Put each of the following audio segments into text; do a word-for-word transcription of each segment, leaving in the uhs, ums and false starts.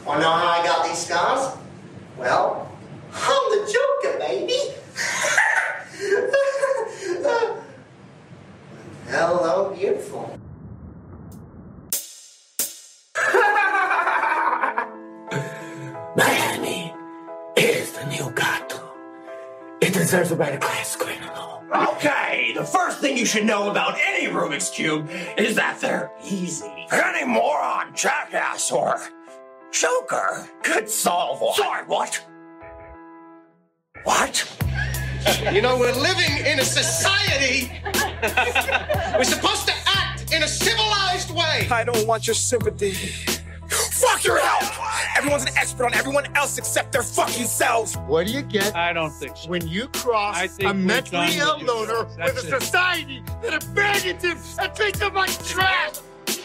Wanna know how I got these scars? Well, I'm the Joker, baby. Hello, beautiful. Miami is the new Gotham. It deserves a better class screen alone. Okay, the first thing you should know about any Rubik's Cube is that they're easy. Any moron, jackass, or Joker could solve one. Sorry, what? What? You know, we're living in a society. We're supposed to act in a civilized way. I don't want your sympathy. Fuck your help! Everyone's an expert on everyone else except their fucking selves. What do you get? I don't think so. When you cross I think a mentally ill loner with a it. society that abandons him and treats him like trash.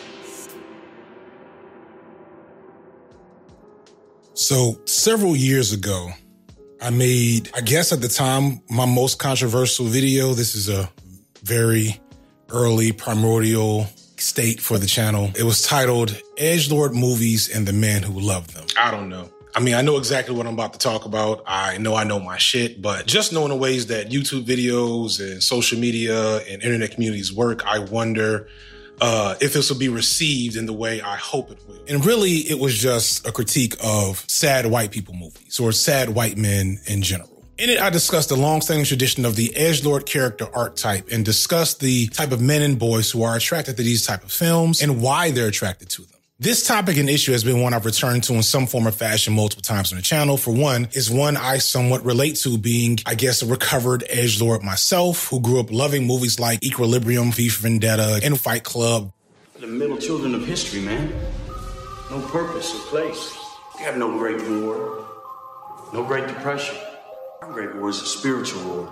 So several years ago, I made, I guess at the time, my most controversial video. This is a very early primordial state for the channel. It was titled Edgelord Movies and the Man Who Loved Them. I don't know. I mean, I know exactly what I'm about to talk about. I know I know my shit, but just knowing the ways that YouTube videos and social media and internet communities work, I wonder uh, if this will be received in the way I hope it will. And really, it was just a critique of sad white people movies or sad white men in general. In it, I discussed the long-standing tradition of the edgelord character archetype and discussed the type of men and boys who are attracted to these type of films and why they're attracted to them. This topic and issue has been one I've returned to in some form or fashion multiple times on the channel. For one, is one I somewhat relate to, being, I guess, a recovered edgelord myself who grew up loving movies like Equilibrium, V for Vendetta, and Fight Club. The middle children of history, man. No purpose or place. You have no great war, no great depression. Our great war is a spiritual war.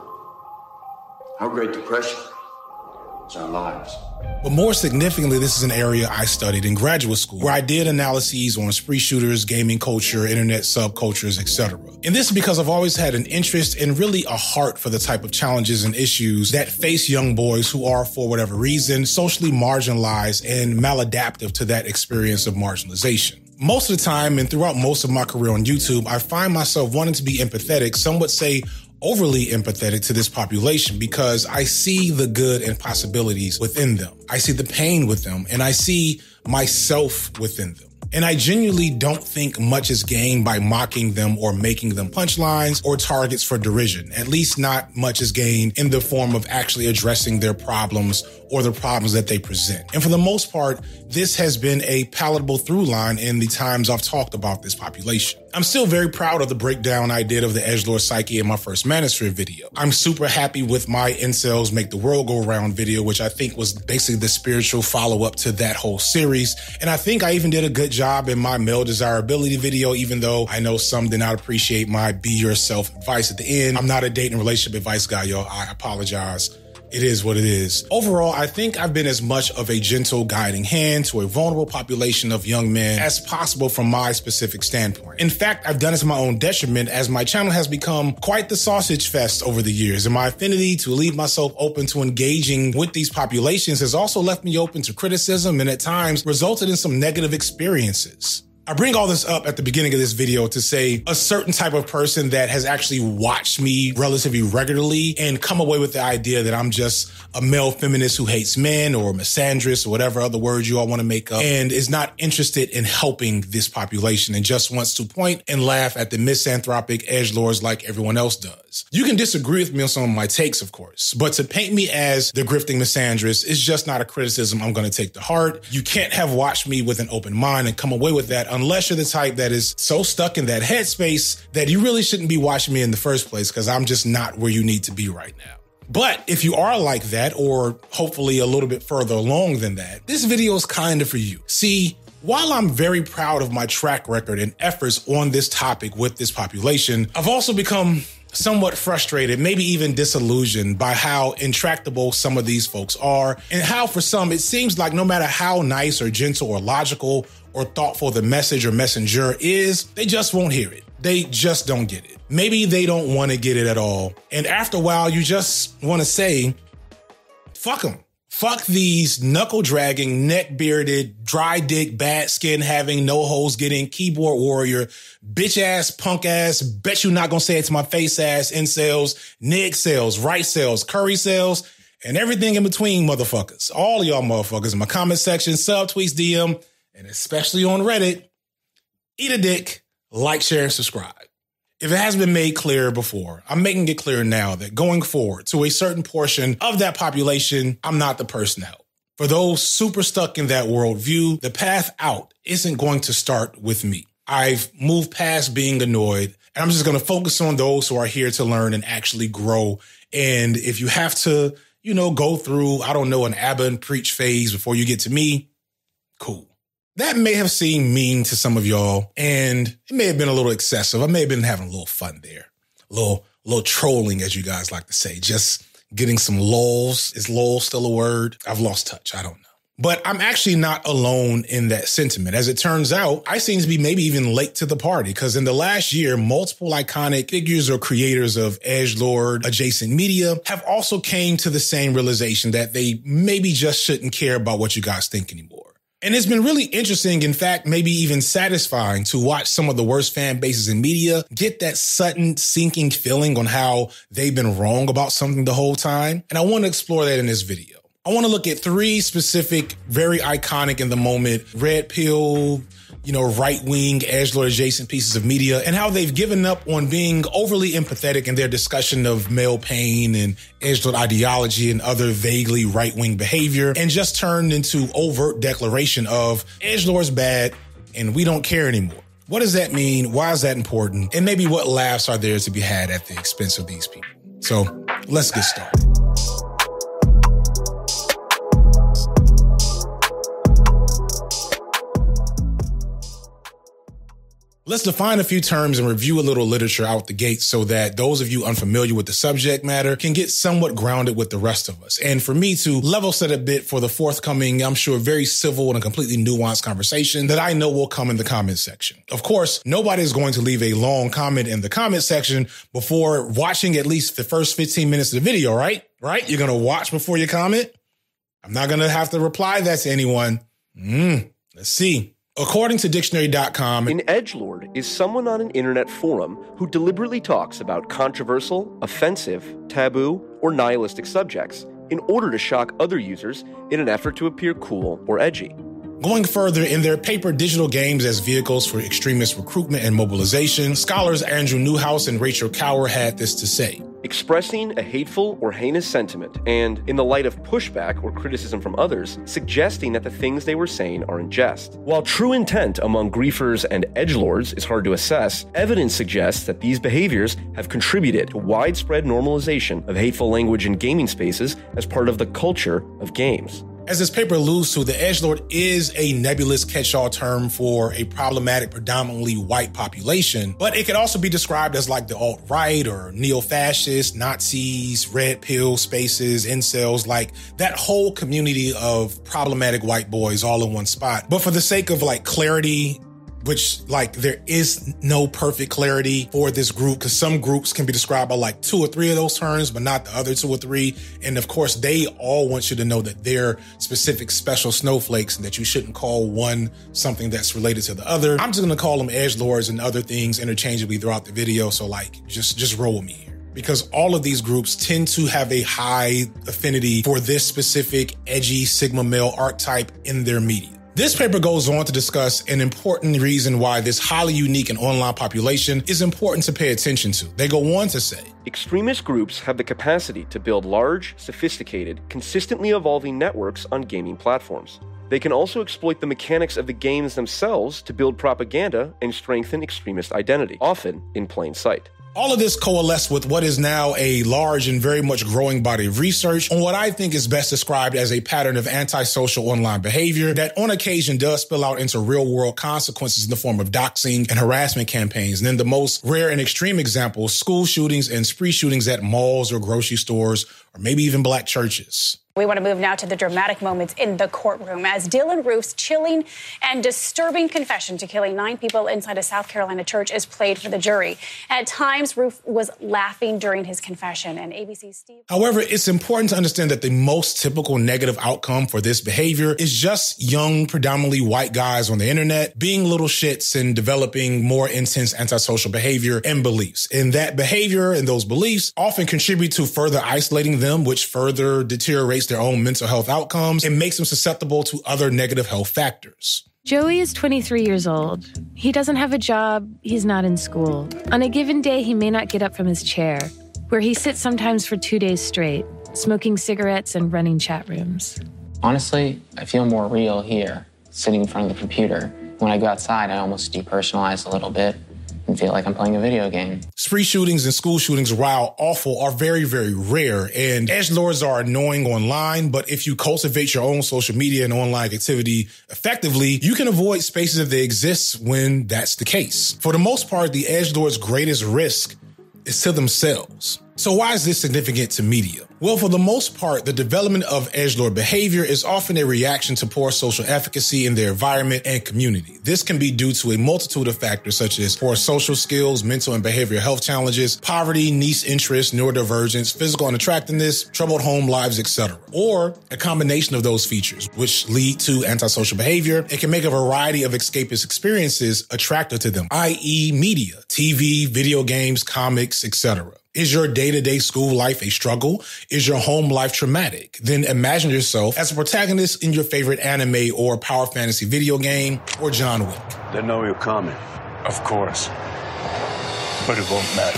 Our great depression is our lives. But more significantly, this is an area I studied in graduate school, where I did analyses on spree shooters, gaming culture, internet subcultures, et cetera. And this is because I've always had an interest and really a heart for the type of challenges and issues that face young boys who are, for whatever reason, socially marginalized and maladaptive to that experience of marginalization. Most of the time, and throughout most of my career on YouTube, I find myself wanting to be empathetic, some would say overly empathetic to this population, because I see the good and possibilities within them. I see the pain with them, and I see myself within them. And I genuinely don't think much is gained by mocking them or making them punchlines or targets for derision. At least not much is gained in the form of actually addressing their problems or the problems that they present. And for the most part, this has been a palatable through line in the times I've talked about this population. I'm still very proud of the breakdown I did of the edgelord psyche in my first Manosphere video. I'm super happy with my Incels Make the World Go Round video, which I think was basically the spiritual follow-up to that whole series. And I think I even did a good job in my male desirability video, even though I know some did not appreciate my be yourself advice at the end. I'm not a dating relationship advice guy, y'all. I apologize. It is what it is. Overall, I think I've been as much of a gentle guiding hand to a vulnerable population of young men as possible from my specific standpoint. In fact, I've done it to my own detriment, as my channel has become quite the sausage fest over the years, and my affinity to leave myself open to engaging with these populations has also left me open to criticism and at times resulted in some negative experiences. I bring all this up at the beginning of this video to say a certain type of person that has actually watched me relatively regularly and come away with the idea that I'm just a male feminist who hates men or misandrist or whatever other words you all want to make up and is not interested in helping this population and just wants to point and laugh at the misanthropic edgelords like everyone else does. You can disagree with me on some of my takes, of course, but to paint me as the grifting misandrist is just not a criticism I'm going to take to heart. You can't have watched me with an open mind and come away with that unless you're the type that is so stuck in that headspace that you really shouldn't be watching me in the first place, because I'm just not where you need to be right now. But if you are like that, or hopefully a little bit further along than that, this video is kind of for you. See, while I'm very proud of my track record and efforts on this topic with this population, I've also become somewhat frustrated, maybe even disillusioned by how intractable some of these folks are, and how for some it seems like no matter how nice or gentle or logical or thoughtful the message or messenger is, they just won't hear it. They just don't get it. Maybe they don't want to get it at all. And after a while, you just want to say, fuck them. Fuck these knuckle-dragging, neck-bearded, dry-dick, bad-skin-having, no-holes-getting, keyboard warrior, bitch-ass, punk-ass, bet you not gonna say it to my face-ass, incels, nig-cells, right-cells, curry-cells, and everything in between, motherfuckers. All of y'all motherfuckers in my comment section, subtweets, D M, and especially on Reddit, eat a dick, like, share, and subscribe. If it hasn't been made clear before, I'm making it clear now that going forward to a certain portion of that population, I'm not the person to help. For those super stuck in that worldview, the path out isn't going to start with me. I've moved past being annoyed, and I'm just going to focus on those who are here to learn and actually grow. And if you have to, you know, go through, I don't know, an Abba and preach phase before you get to me, cool. That may have seemed mean to some of y'all, and it may have been a little excessive. I may have been having a little fun there. A little, a little trolling, as you guys like to say. Just getting some lulls. Is lull still a word? I've lost touch. I don't know. But I'm actually not alone in that sentiment. As it turns out, I seem to be maybe even late to the party, because in the last year, multiple iconic figures or creators of edgelord adjacent media have also came to the same realization that they maybe just shouldn't care about what you guys think anymore. And it's been really interesting, in fact, maybe even satisfying to watch some of the worst fan bases in media get that sudden sinking feeling on how they've been wrong about something the whole time. And I want to explore that in this video. I want to look at three specific, very iconic in the moment, red pill, you know, right-wing, edgelord adjacent pieces of media, and how they've given up on being overly empathetic in their discussion of male pain and edgelord ideology and other vaguely right-wing behavior, and just turned into overt declaration of edgelord's bad and we don't care anymore. What does that mean? Why is that important? And maybe what laughs are there to be had at the expense of these people? So let's get started. Let's define a few terms and review a little literature out the gate so that those of you unfamiliar with the subject matter can get somewhat grounded with the rest of us. And for me to level set a bit for the forthcoming, I'm sure, very civil and a completely nuanced conversation that I know will come in the comment section. Of course, nobody is going to leave a long comment in the comment section before watching at least the first fifteen minutes of the video, right? Right? You're going to watch before you comment? I'm not going to have to reply that to anyone. Mm, let's see. According to dictionary dot com, an edgelord is someone on an internet forum who deliberately talks about controversial, offensive, taboo, or nihilistic subjects in order to shock other users in an effort to appear cool or edgy. Going further, in their paper Digital Games as Vehicles for Extremist Recruitment and Mobilization, scholars Andrew Newhouse and Rachel Cower had this to say. Expressing a hateful or heinous sentiment, and, in the light of pushback or criticism from others, suggesting that the things they were saying are in jest. While true intent among griefers and edgelords is hard to assess, evidence suggests that these behaviors have contributed to widespread normalization of hateful language in gaming spaces as part of the culture of games. As this paper alludes to, the edgelord is a nebulous catch-all term for a problematic, predominantly white population, but it could also be described as like the alt-right or neo-fascist, Nazis, red pill spaces, incels, like that whole community of problematic white boys all in one spot. But for the sake of like clarity, which like there is no perfect clarity for this group, because some groups can be described by like two or three of those terms, but not the other two or three. And of course, they all want you to know that they're specific special snowflakes and that you shouldn't call one something that's related to the other. I'm just going to call them edgelords and other things interchangeably throughout the video. So like, just, just roll with me here. Because all of these groups tend to have a high affinity for this specific edgy Sigma male archetype in their media. This paper goes on to discuss an important reason why this highly unique and online population is important to pay attention to. They go on to say, extremist groups have the capacity to build large, sophisticated, consistently evolving networks on gaming platforms. They can also exploit the mechanics of the games themselves to build propaganda and strengthen extremist identity, often in plain sight. All of this coalesced with what is now a large and very much growing body of research on what I think is best described as a pattern of antisocial online behavior that on occasion does spill out into real world consequences in the form of doxing and harassment campaigns. And then the most rare and extreme examples, school shootings and spree shootings at malls or grocery stores, or maybe even black churches. We want to move now to the dramatic moments in the courtroom as Dylann Roof's chilling and disturbing confession to killing nine people inside a South Carolina church is played for the jury. At times, Roof was laughing during his confession, and A B C's Steve... However, it's important to understand that the most typical negative outcome for this behavior is just young, predominantly white guys on the internet being little shits and developing more intense antisocial behavior and beliefs. And that behavior and those beliefs often contribute to further isolating them, which further deteriorates their own mental health outcomes and makes them susceptible to other negative health factors. Joey is twenty-three years old. He doesn't have a job. He's not in school. On a given day, he may not get up from his chair, where he sits sometimes for two days straight, smoking cigarettes and running chat rooms. Honestly, I feel more real here, sitting in front of the computer. When I go outside, I almost depersonalize a little bit and feel like I'm playing a video game. Spree shootings and school shootings, while awful, are very, very rare. And edgelords are annoying online, but if you cultivate your own social media and online activity effectively, you can avoid spaces if they exist when that's the case. For the most part, the edgelord's greatest risk is to themselves. So why is this significant to media? Well, for the most part, the development of edgelord behavior is often a reaction to poor social efficacy in their environment and community. This can be due to a multitude of factors such as poor social skills, mental and behavioral health challenges, poverty, niche interests, neurodivergence, physical unattractiveness, troubled home lives, et cetera. Or a combination of those features, which lead to antisocial behavior and can make a variety of escapist experiences attractive to them, that is media, T V, video games, comics, et cetera. Is your day-to-day school life a struggle? Is your home life traumatic? Then imagine yourself as a protagonist in your favorite anime or power fantasy video game or John Wick. They know you're coming. Of course. But it won't matter.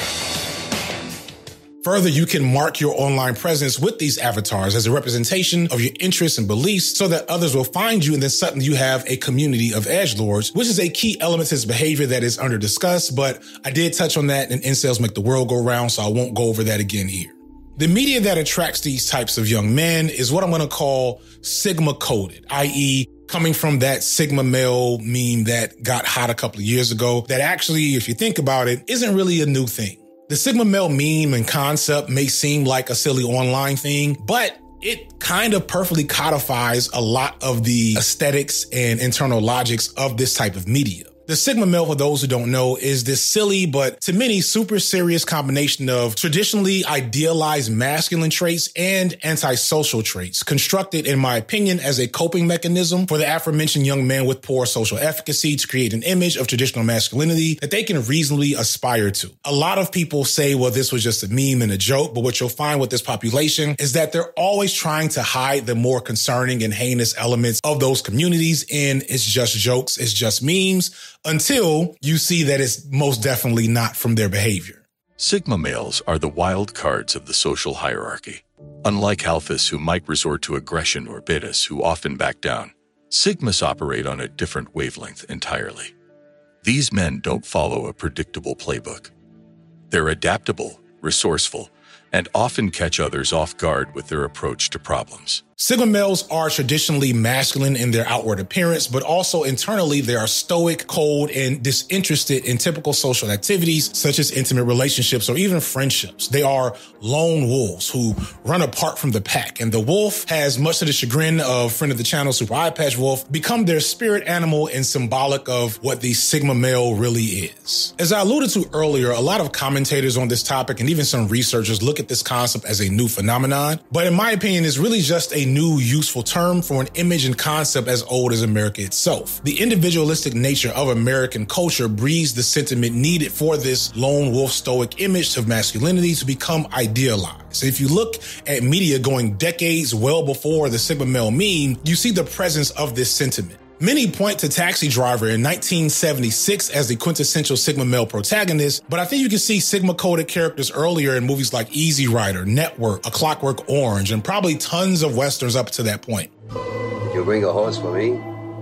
Further, you can mark your online presence with these avatars as a representation of your interests and beliefs so that others will find you, and then suddenly you have a community of edgelords, which is a key element to this behavior that is under discussed, but I did touch on that in Incels Make the World Go Round, so I won't go over that again here. The media that attracts these types of young men is what I'm going to call Sigma-coded, that is coming from that Sigma male meme that got hot a couple of years ago that actually, if you think about it, isn't really a new thing. The Sigma male meme and concept may seem like a silly online thing, but it kind of perfectly codifies a lot of the aesthetics and internal logics of this type of media. The Sigma male, for those who don't know, is this silly, but to many super serious combination of traditionally idealized masculine traits and antisocial traits, constructed, in my opinion, as a coping mechanism for the aforementioned young man with poor social efficacy to create an image of traditional masculinity that they can reasonably aspire to. A lot of people say, well, this was just a meme and a joke, but what you'll find with this population is that they're always trying to hide the more concerning and heinous elements of those communities, and it's just jokes, it's just memes, until you see that it's most definitely not from their behavior. Sigma males are the wild cards of the social hierarchy. Unlike alphas who might resort to aggression or betas who often back down, Sigmas operate on a different wavelength entirely. These men don't follow a predictable playbook. They're adaptable, resourceful, and often catch others off guard with their approach to problems. Sigma males are traditionally masculine in their outward appearance, but also internally they are stoic, cold, and disinterested in typical social activities such as intimate relationships or even friendships. They are lone wolves who run apart from the pack, and the wolf has, much to the chagrin of friend of the channel, Super Eye Patch Wolf, become their spirit animal and symbolic of what the Sigma male really is. As I alluded to earlier, a lot of commentators on this topic and even some researchers look at this concept as a new phenomenon, but in my opinion, it's really just a new useful term for an image and concept as old as America itself. The individualistic nature of American culture breeds the sentiment needed for this lone wolf stoic image of masculinity to become idealized. If you look at media going decades well before the Sigma male meme, you see the presence of this sentiment. Many point to Taxi Driver in nineteen seventy-six as the quintessential Sigma male protagonist, but I think you can see Sigma-coded characters earlier in movies like Easy Rider, Network, A Clockwork Orange, and probably tons of Westerns up to that point. Did you bring a horse for me?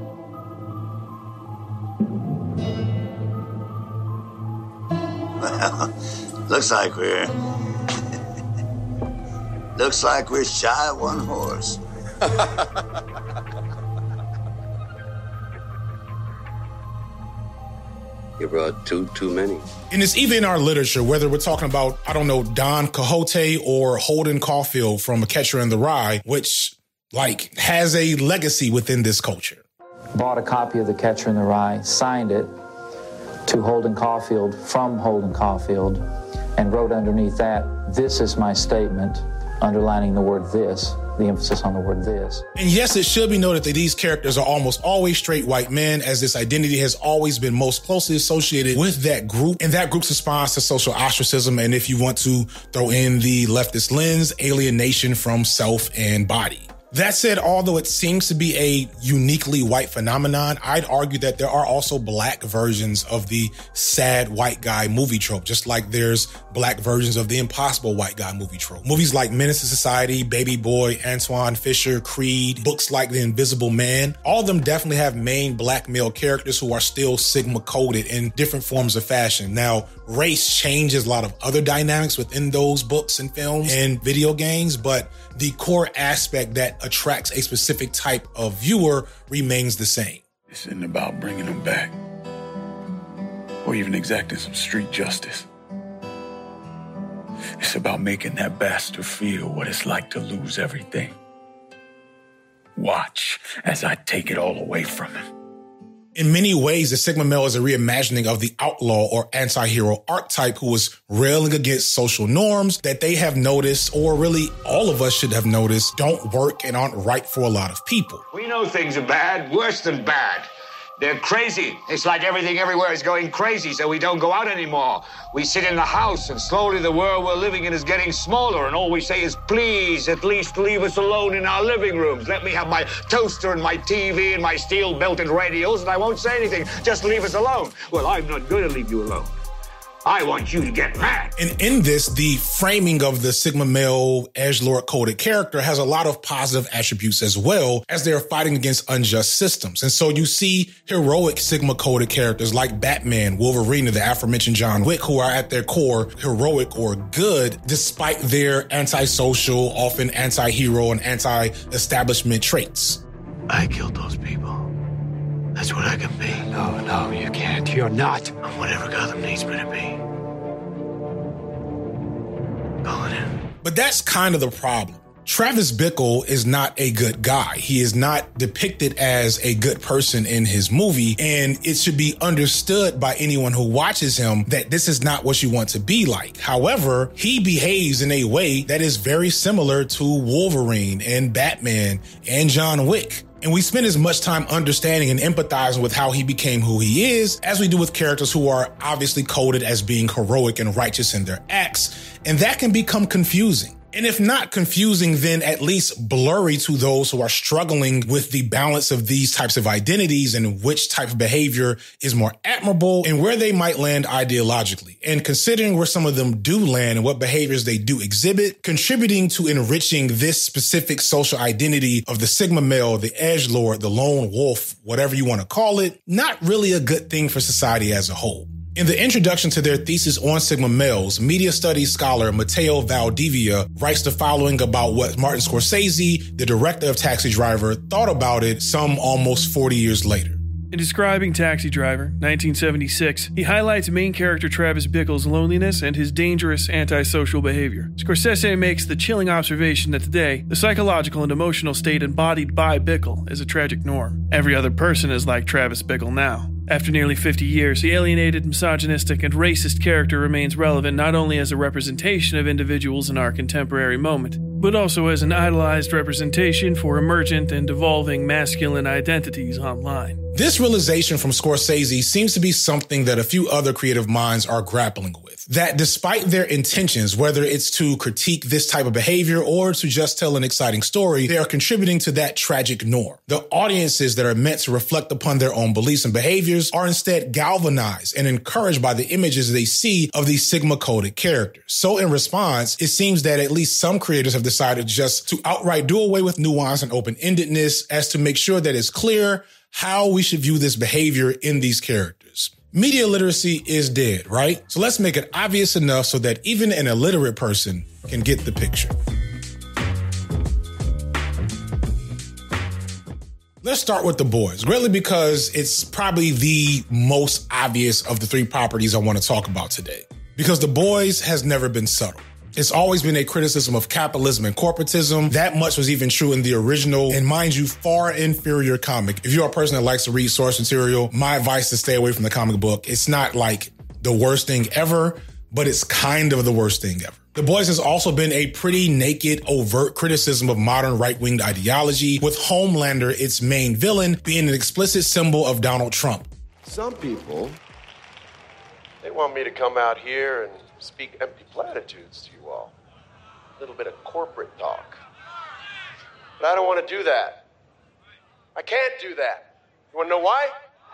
Well, looks like we're... looks like we're shy of one horse. You brought two too many. And it's even in our literature, whether we're talking about, I don't know, Don Quixote or Holden Caulfield from A Catcher in the Rye, which, like, has a legacy within this culture. Bought a copy of The Catcher in the Rye, signed it to Holden Caulfield from Holden Caulfield, and wrote underneath that, "This is my statement," underlining the word "this," the emphasis on the word "this." And yes, it should be noted that these characters are almost always straight white men, as this identity has always been most closely associated with that group, and that group's response to social ostracism, and if you want to throw in the leftist lens, alienation from self and body. That said, although it seems to be a uniquely white phenomenon, I'd argue that there are also black versions of the sad white guy movie trope, just like there's black versions of the impossible white guy movie trope. Movies like Menace to Society, Baby Boy, Antoine Fisher, Creed, books like The Invisible Man, all of them definitely have main black male characters who are still Sigma coded in different forms of fashion. Now, race changes a lot of other dynamics within those books and films and video games, but the core aspect that attracts a specific type of viewer remains the same. This isn't about bringing them back or even exacting some street justice. It's about making that bastard feel what it's like to lose everything. Watch as I take it all away from him. In many ways, the Sigma male is a reimagining of the outlaw or anti-hero archetype who is railing against social norms that they have noticed, or really all of us should have noticed, don't work and aren't right for a lot of people. We know things are bad, worse than bad. They're crazy. It's like everything everywhere is going crazy, so we don't go out anymore. We sit in the house, and slowly the world we're living in is getting smaller, and all we say is, please, at least leave us alone in our living rooms. Let me have my toaster and my T V and my steel-belted radios, and I won't say anything. Just leave us alone. Well, I'm not going to leave you alone. I want you to get mad. And in this, the framing of the Sigma male edgelord coded character has a lot of positive attributes as well, as they're fighting against unjust systems. And so you see heroic Sigma coded characters like Batman, Wolverine, and the aforementioned John Wick, who are at their core heroic or good, despite their antisocial, often anti-hero and anti-establishment traits. I killed those people. That's what I can be. No, no, you can't. You're not. I'm whatever Gotham needs me to be. Call it in. But that's kind of the problem. Travis Bickle is not a good guy. He is not depicted as a good person in his movie, and it should be understood by anyone who watches him that this is not what you want to be like. However, he behaves in a way that is very similar to Wolverine and Batman and John Wick. And we spend as much time understanding and empathizing with how he became who he is as we do with characters who are obviously coded as being heroic and righteous in their acts. And that can become confusing. And if not confusing, then at least blurry to those who are struggling with the balance of these types of identities and which type of behavior is more admirable and where they might land ideologically. And considering where some of them do land and what behaviors they do exhibit, contributing to enriching this specific social identity of the Sigma male, the edgelord, the lone wolf, whatever you want to call it, not really a good thing for society as a whole. In the introduction to their thesis on Sigma males, media studies scholar Matteo Valdivia writes the following about what Martin Scorsese, the director of Taxi Driver, thought about it some almost forty years later. In describing Taxi Driver, nineteen seventy-six, he highlights main character Travis Bickle's loneliness and his dangerous antisocial behavior. Scorsese makes the chilling observation that today, the psychological and emotional state embodied by Bickle is a tragic norm. Every other person is like Travis Bickle now. After nearly fifty years, the alienated, misogynistic, and racist character remains relevant not only as a representation of individuals in our contemporary moment, but also as an idolized representation for emergent and evolving masculine identities online. This realization from Scorsese seems to be something that a few other creative minds are grappling with. That despite their intentions, whether it's to critique this type of behavior or to just tell an exciting story, they are contributing to that tragic norm. The audiences that are meant to reflect upon their own beliefs and behaviors are instead galvanized and encouraged by the images they see of these Sigma-coded characters. So in response, it seems that at least some creators have decided just to outright do away with nuance and open-endedness as to make sure that it's clear how we should view this behavior in these characters. Media literacy is dead, right? So let's make it obvious enough so that even an illiterate person can get the picture. Let's start with The Boys, really because it's probably the most obvious of the three properties I want to talk about today. Because The Boys has never been subtle. It's always been a criticism of capitalism and corporatism. That much was even true in the original, and mind you, far inferior comic. If you're a person that likes to read source material, my advice is stay away from the comic book. It's not like the worst thing ever, but it's kind of the worst thing ever. The Boys has also been a pretty naked, overt criticism of modern right-wing ideology, with Homelander, its main villain, being an explicit symbol of Donald Trump. Some people, they want me to come out here and speak empty platitudes to you all. A little bit of corporate talk. But I don't want to do that. I can't do that. You want to know why?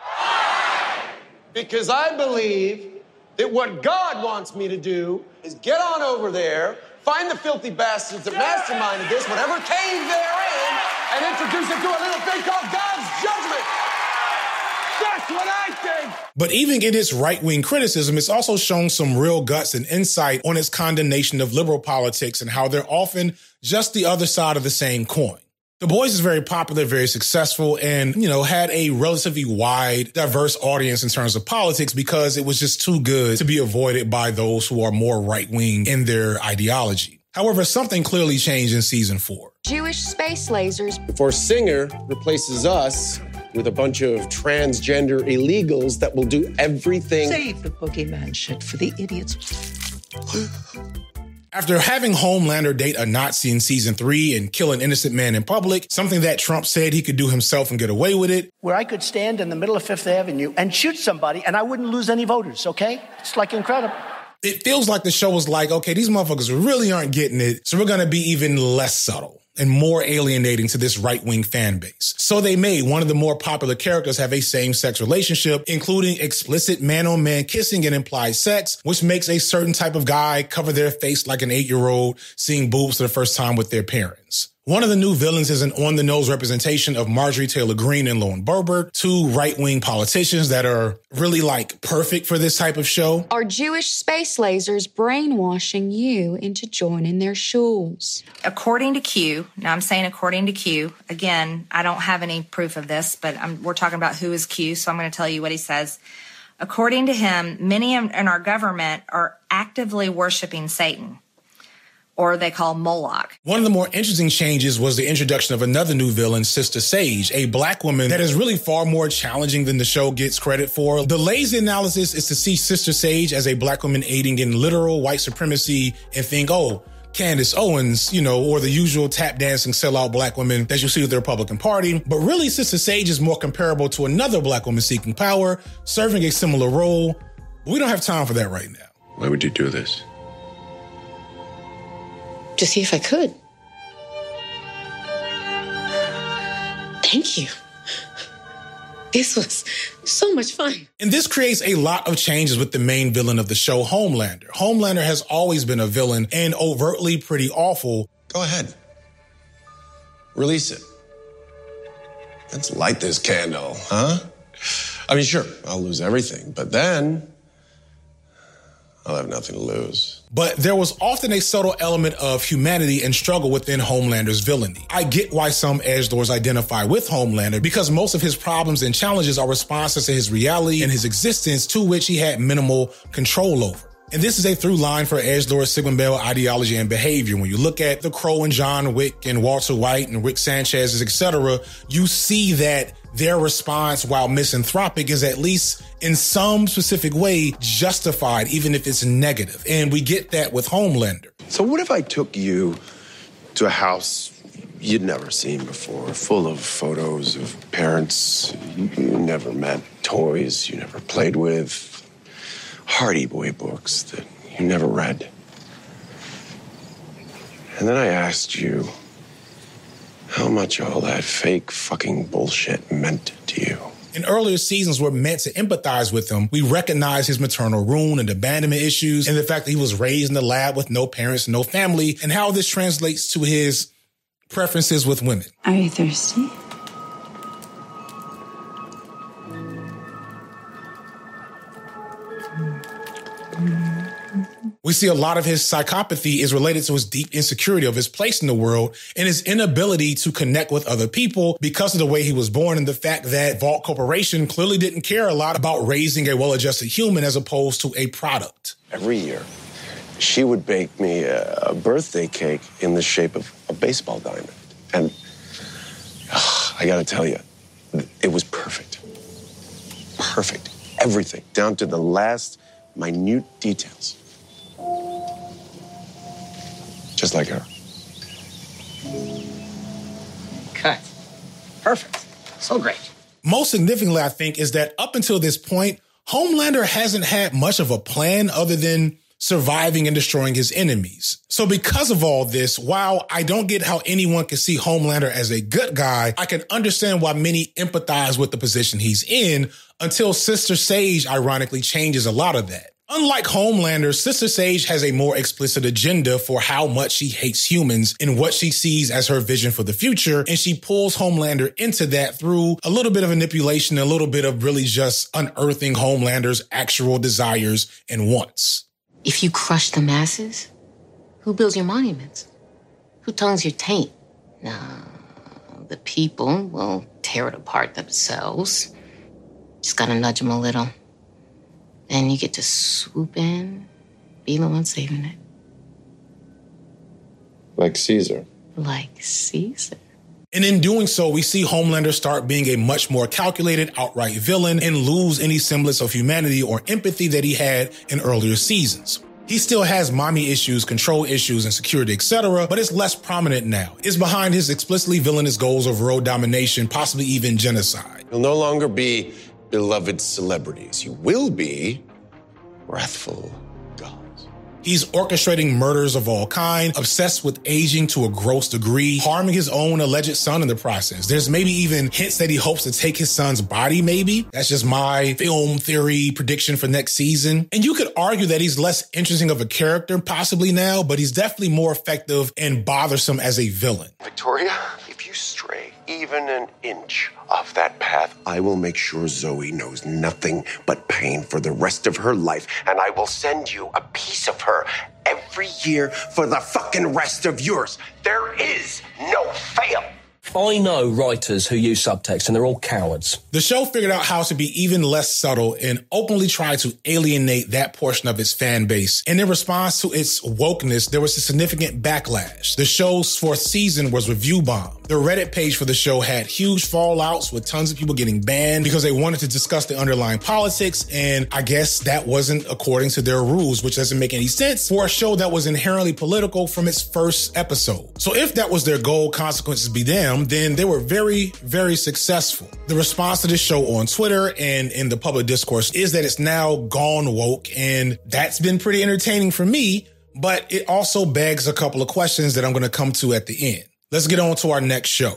Because I believe that what God wants me to do is get on over there, find the filthy bastards that masterminded this, whatever cave they're in, and introduce it to a little thing called God's judgment. That's what I think. But even in its right-wing criticism, it's also shown some real guts and insight on its condemnation of liberal politics and how they're often just the other side of the same coin. The Boys is very popular, very successful, and, you know, had a relatively wide, diverse audience in terms of politics because it was just too good to be avoided by those who are more right-wing in their ideology. However, something clearly changed in season four. Jewish space lasers. Before Singer replaces us with a bunch of transgender illegals that will do everything. Save the boogeyman shit for the idiots. After having Homelander date a Nazi in season three and kill an innocent man in public, something that Trump said he could do himself and get away with it. Where I could stand in the middle of Fifth Avenue and shoot somebody and I wouldn't lose any voters, okay? It's like incredible. It feels like the show was like, okay, these motherfuckers really aren't getting it, so we're going to be even less subtle and more alienating to this right-wing fan base. So they made one of the more popular characters have a same-sex relationship, including explicit man-on-man kissing and implied sex, which makes a certain type of guy cover their face like an eight-year-old seeing boobs for the first time with their parents. One of the new villains is an on-the-nose representation of Marjorie Taylor Greene and Lauren Boebert, two right-wing politicians that are really, like, perfect for this type of show. Are Jewish space lasers brainwashing you into joining their shulls? According to Q, now I'm saying according to Q, again, I don't have any proof of this, but I'm, we're talking about who is Q, so I'm going to tell you what he says. According to him, many in our government are actively worshiping Satan, or they call Moloch. One of the more interesting changes was the introduction of another new villain, Sister Sage, a black woman that is really far more challenging than the show gets credit for. The lazy analysis is to see Sister Sage as a black woman aiding in literal white supremacy and think, oh, Candace Owens, you know, or the usual tap dancing sellout black women that you see with the Republican Party. But really, Sister Sage is more comparable to another black woman seeking power, serving a similar role. But we don't have time for that right now. Why would you do this? To see if I could. Thank you. This was so much fun. And this creates a lot of changes with the main villain of the show, Homelander. Homelander has always been a villain and overtly pretty awful. Go ahead. Release it. Let's light this candle, huh? I mean, sure, I'll lose everything, but then I'll have nothing to lose. But there was often a subtle element of humanity and struggle within Homelander's villainy. I get why some edgelords identify with Homelander because most of his problems and challenges are responses to his reality and his existence to which he had minimal control over. And this is a through line for edgelord Sigma male ideology and behavior. When you look at The Crow and John Wick and Walter White and Rick Sanchez, et cetera, you see that their response, while misanthropic, is at least in some specific way justified, even if it's negative. And we get that with Homelander. So what if I took you to a house you'd never seen before, full of photos of parents you never met, toys you never played with, Hardy Boy books that you never read. And then I asked you how much all that fake fucking bullshit meant to you. In earlier seasons, we're meant to empathize with him. We recognize his maternal ruin and abandonment issues and the fact that he was raised in the lab with no parents, no family, and how this translates to his preferences with women. Are you thirsty? We see a lot of his psychopathy is related to his deep insecurity of his place in the world and his inability to connect with other people because of the way he was born and the fact that Vault Corporation clearly didn't care a lot about raising a well-adjusted human as opposed to a product. Every year, she would bake me a, a birthday cake in the shape of a baseball diamond. And uh, I gotta tell you, it was perfect. Perfect. Everything, down to the last minute details. Just like her. Cut. Perfect. So great. Most significantly, I think, is that up until this point, Homelander hasn't had much of a plan other than surviving and destroying his enemies. So because of all this, while I don't get how anyone can see Homelander as a good guy, I can understand why many empathize with the position he's in until Sister Sage ironically changes a lot of that. Unlike Homelander, Sister Sage has a more explicit agenda for how much she hates humans and what she sees as her vision for the future, and she pulls Homelander into that through a little bit of manipulation, a little bit of really just unearthing Homelander's actual desires and wants. If you crush the masses, who builds your monuments? Who tongues your taint? No, the people will tear it apart themselves. Just gotta nudge them a little. Then you get to swoop in, be the one saving it. Like Caesar. Like Caesar. And in doing so, we see Homelander start being a much more calculated, outright villain and lose any semblance of humanity or empathy that he had in earlier seasons. He still has mommy issues, control issues, insecurity, et cetera, but it's less prominent now. It's behind his explicitly villainous goals of world domination, possibly even genocide. You'll no longer be beloved celebrities. You will be wrathful. He's orchestrating murders of all kind, obsessed with aging to a gross degree, harming his own alleged son in the process. There's maybe even hints that he hopes to take his son's body, maybe. That's just my film theory prediction for next season. And you could argue that he's less interesting of a character possibly now, but he's definitely more effective and bothersome as a villain. Victoria, if you stray even an inch off that path, I will make sure Zoe knows nothing but pain for the rest of her life, and I will send you a piece of her every year for the fucking rest of yours. There is no fail. I know writers who use subtext, and they're all cowards. The show figured out how to be even less subtle and openly try to alienate that portion of its fan base. And in response to its wokeness, there was a significant backlash. The show's fourth season was review bombed. The Reddit page for the show had huge fallouts with tons of people getting banned because they wanted to discuss the underlying politics, and I guess that wasn't according to their rules, which doesn't make any sense for a show that was inherently political from its first episode. So if that was their goal, consequences be damned, then they were very, very successful. The response to this show on Twitter and in the public discourse is that it's now gone woke, and that's been pretty entertaining for me, but it also begs a couple of questions that I'm going to come to at the end. Let's get on to our next show.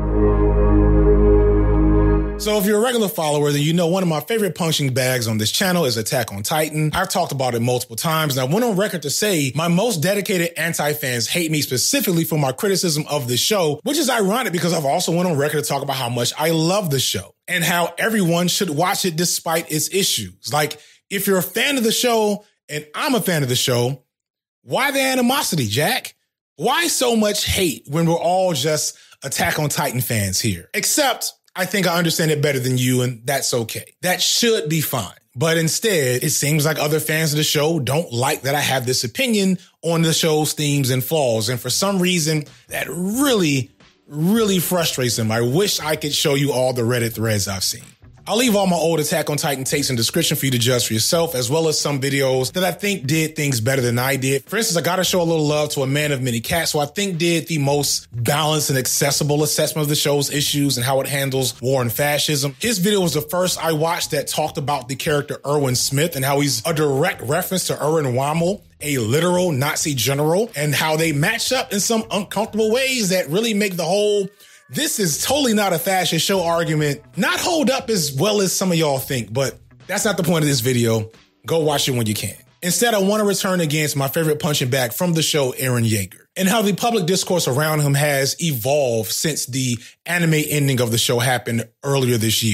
So if you're a regular follower, then you know one of my favorite punching bags on this channel is Attack on Titan. I've talked about it multiple times, and I went on record to say my most dedicated anti-fans hate me specifically for my criticism of the show, which is ironic because I've also went on record to talk about how much I love the show and how everyone should watch it despite its issues. Like, if you're a fan of the show and I'm a fan of the show, why the animosity, Jack? Why so much hate when we're all just Attack on Titan fans here? Except I think I understand it better than you, and that's okay. That should be fine. But instead, it seems like other fans of the show don't like that I have this opinion on the show's themes and flaws. And for some reason, that really, really frustrates them. I wish I could show you all the Reddit threads I've seen. I'll leave all my old Attack on Titan takes in the description for you to judge for yourself, as well as some videos that I think did things better than I did. For instance, I gotta show a little love to A Man of Many Cats, who I think did the most balanced and accessible assessment of the show's issues and how it handles war and fascism. His video was the first I watched that talked about the character Erwin Smith and how he's a direct reference to Erwin Rommel, a literal Nazi general, and how they match up in some uncomfortable ways that really make the whole "this is totally not a fascist show" argument not hold up as well as some of y'all think, but that's not the point of this video. Go watch it when you can. Instead, I want to return against my favorite punching bag from the show, Eren Yeager, and how the public discourse around him has evolved since the anime ending of the show happened earlier this year.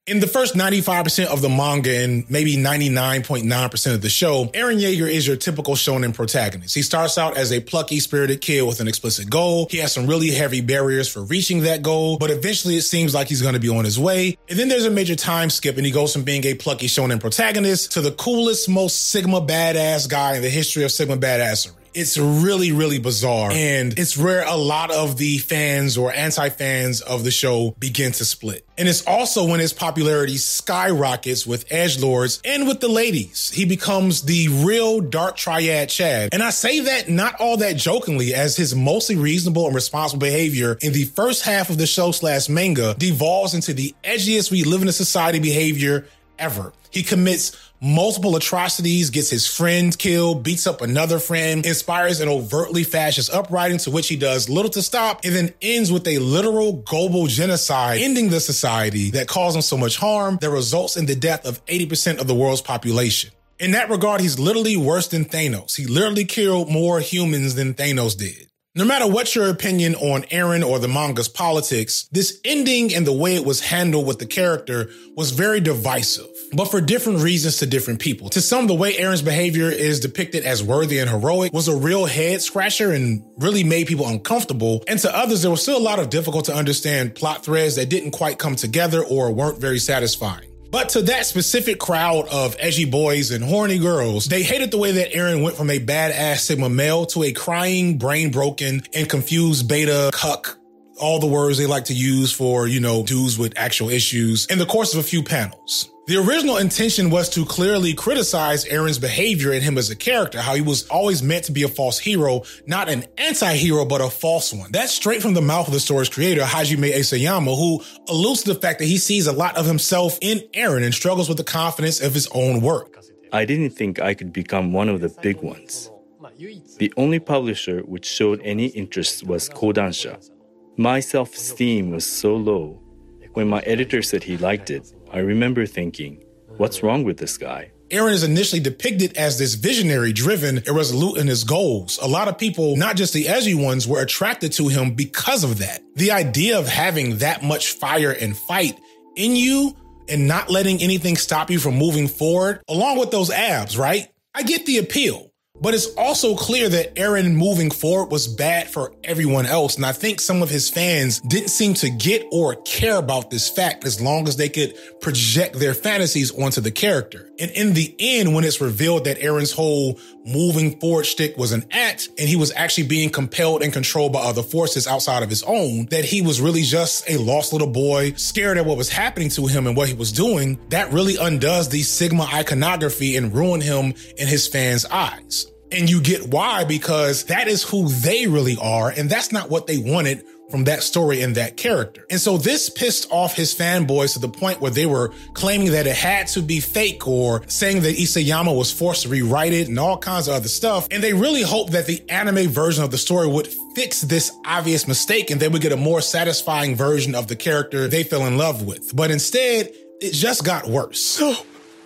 In the first ninety-five percent of the manga and maybe ninety-nine point nine percent of the show, Eren Yeager is your typical shonen protagonist. He starts out as a plucky, spirited kid with an explicit goal. He has some really heavy barriers for reaching that goal, but eventually it seems like he's going to be on his way. And then there's a major time skip and he goes from being a plucky shonen protagonist to the coolest, most Sigma badass guy in the history of Sigma badassery. It's really, really bizarre. And it's where a lot of the fans or anti-fans of the show begin to split. And it's also when his popularity skyrockets with edgelords and with the ladies. He becomes the real dark triad Chad. And I say that not all that jokingly, as his mostly reasonable and responsible behavior in the first half of the show slash manga devolves into the edgiest we live in a society behavior ever. He commits multiple atrocities, gets his friend killed, beats up another friend, inspires an overtly fascist uprising to which he does little to stop, and then ends with a literal global genocide, ending the society that caused him so much harm that results in the death of eighty percent of the world's population. In that regard, he's literally worse than Thanos. He literally killed more humans than Thanos did. No matter what your opinion on Eren or the manga's politics, this ending and the way it was handled with the character was very divisive, but for different reasons to different people. To some, the way Eren's behavior is depicted as worthy and heroic was a real head scratcher and really made people uncomfortable. And to others, there was still a lot of difficult to understand plot threads that didn't quite come together or weren't very satisfying. But to that specific crowd of edgy boys and horny girls, they hated the way that Eren went from a badass Sigma male to a crying, brain-broken, and confused beta cuck, all the words they like to use for, you know, dudes with actual issues, in the course of a few panels. The original intention was to clearly criticize Eren's behavior and him as a character, how he was always meant to be a false hero, not an anti-hero, but a false one. That's straight from the mouth of the story's creator, Hajime Isayama, who alludes to the fact that he sees a lot of himself in Eren and struggles with the confidence of his own work. I didn't think I could become one of the big ones. The only publisher which showed any interest was Kodansha. My self-esteem was so low. When my editor said he liked it, I remember thinking, what's wrong with this guy? Eren is initially depicted as this visionary, driven, irresolute in his goals. A lot of people, not just the edgy ones, were attracted to him because of that. The idea of having that much fire and fight in you and not letting anything stop you from moving forward, along with those abs, right? I get the appeal. But it's also clear that Eren moving forward was bad for everyone else. And I think some of his fans didn't seem to get or care about this fact as long as they could project their fantasies onto the character. And in the end, when it's revealed that Eren's whole moving forward shtick was an act and he was actually being compelled and controlled by other forces outside of his own, that he was really just a lost little boy, scared at what was happening to him and what he was doing, that really undoes the Sigma iconography and ruin him in his fans' eyes. And you get why, because that is who they really are, and that's not what they wanted from that story and that character. And so this pissed off his fanboys to the point where they were claiming that it had to be fake or saying that Isayama was forced to rewrite it and all kinds of other stuff. And they really hoped that the anime version of the story would fix this obvious mistake and they would get a more satisfying version of the character they fell in love with. But instead, it just got worse. No.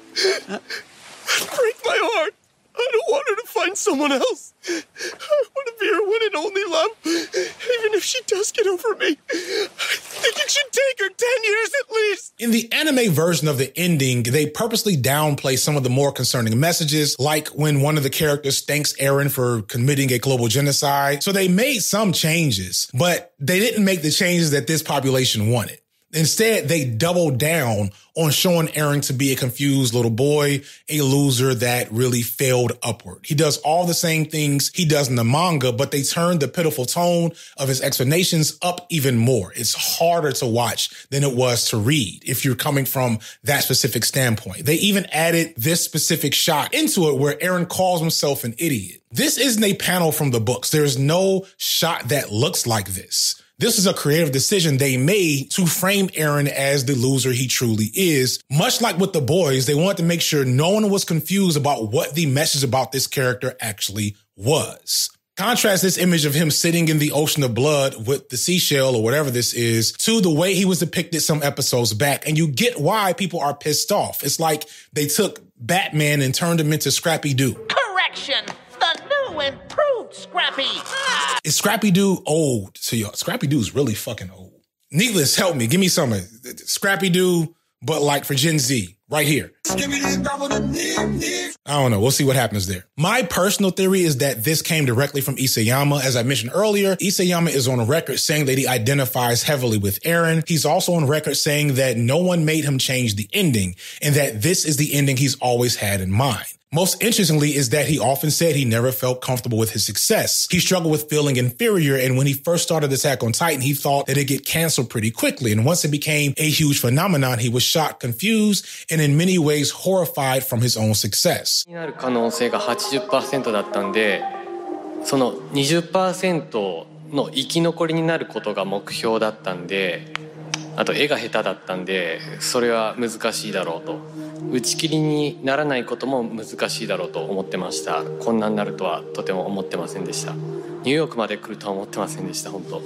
Break my heart. I don't want her to find someone else. I want to be her one and only love, even if she does get over me. I think it should take her ten years at least. In the anime version of the ending, they purposely downplay some of the more concerning messages, like when one of the characters thanks Eren for committing a global genocide. So they made some changes, but they didn't make the changes that this population wanted. Instead, they doubled down on showing Eren to be a confused little boy, a loser that really failed upward. He does all the same things he does in the manga, but they turned the pitiful tone of his explanations up even more. It's harder to watch than it was to read if you're coming from that specific standpoint. They even added this specific shot into it where Eren calls himself an idiot. This isn't a panel from the books. There's no shot that looks like this. This is a creative decision they made to frame Eren as the loser he truly is. Much like with the boys, they wanted to make sure no one was confused about what the message about this character actually was. Contrast this image of him sitting in the ocean of blood with the seashell or whatever this is to the way he was depicted some episodes back, and you get why people are pissed off. It's like they took Batman and turned him into Scrappy-Doo. Correction! The new improved Scrappy! Ah! Is Scrappy-Doo old to y'all? Scrappy-Doo is really fucking old. Needless, help me. Give me some. Scrappy-Doo, but like for Gen Z, right here. I don't know. We'll see what happens there. My personal theory is that this came directly from Isayama. As I mentioned earlier, Isayama is on record saying that he identifies heavily with Eren. He's also on record saying that no one made him change the ending and that this is the ending he's always had in mind. Most interestingly is that he often said he never felt comfortable with his success. He struggled with feeling inferior, and when he first started Attack on Titan, he thought that it'd get canceled pretty quickly. And once it became a huge phenomenon, he was shocked, confused, and in many ways horrified from his own success. になる可能性が はちじゅっパーセント だったんで、その にじゅっパーセント の生き残りになることが目標だったんで、あと絵が下手だったんで、それは難しいだろうと。打ち切りにならないことも難しいだろうと思ってました。こんなになるとはとても思ってませんでした。ニューヨークまで来るとは思ってませんでした、本当。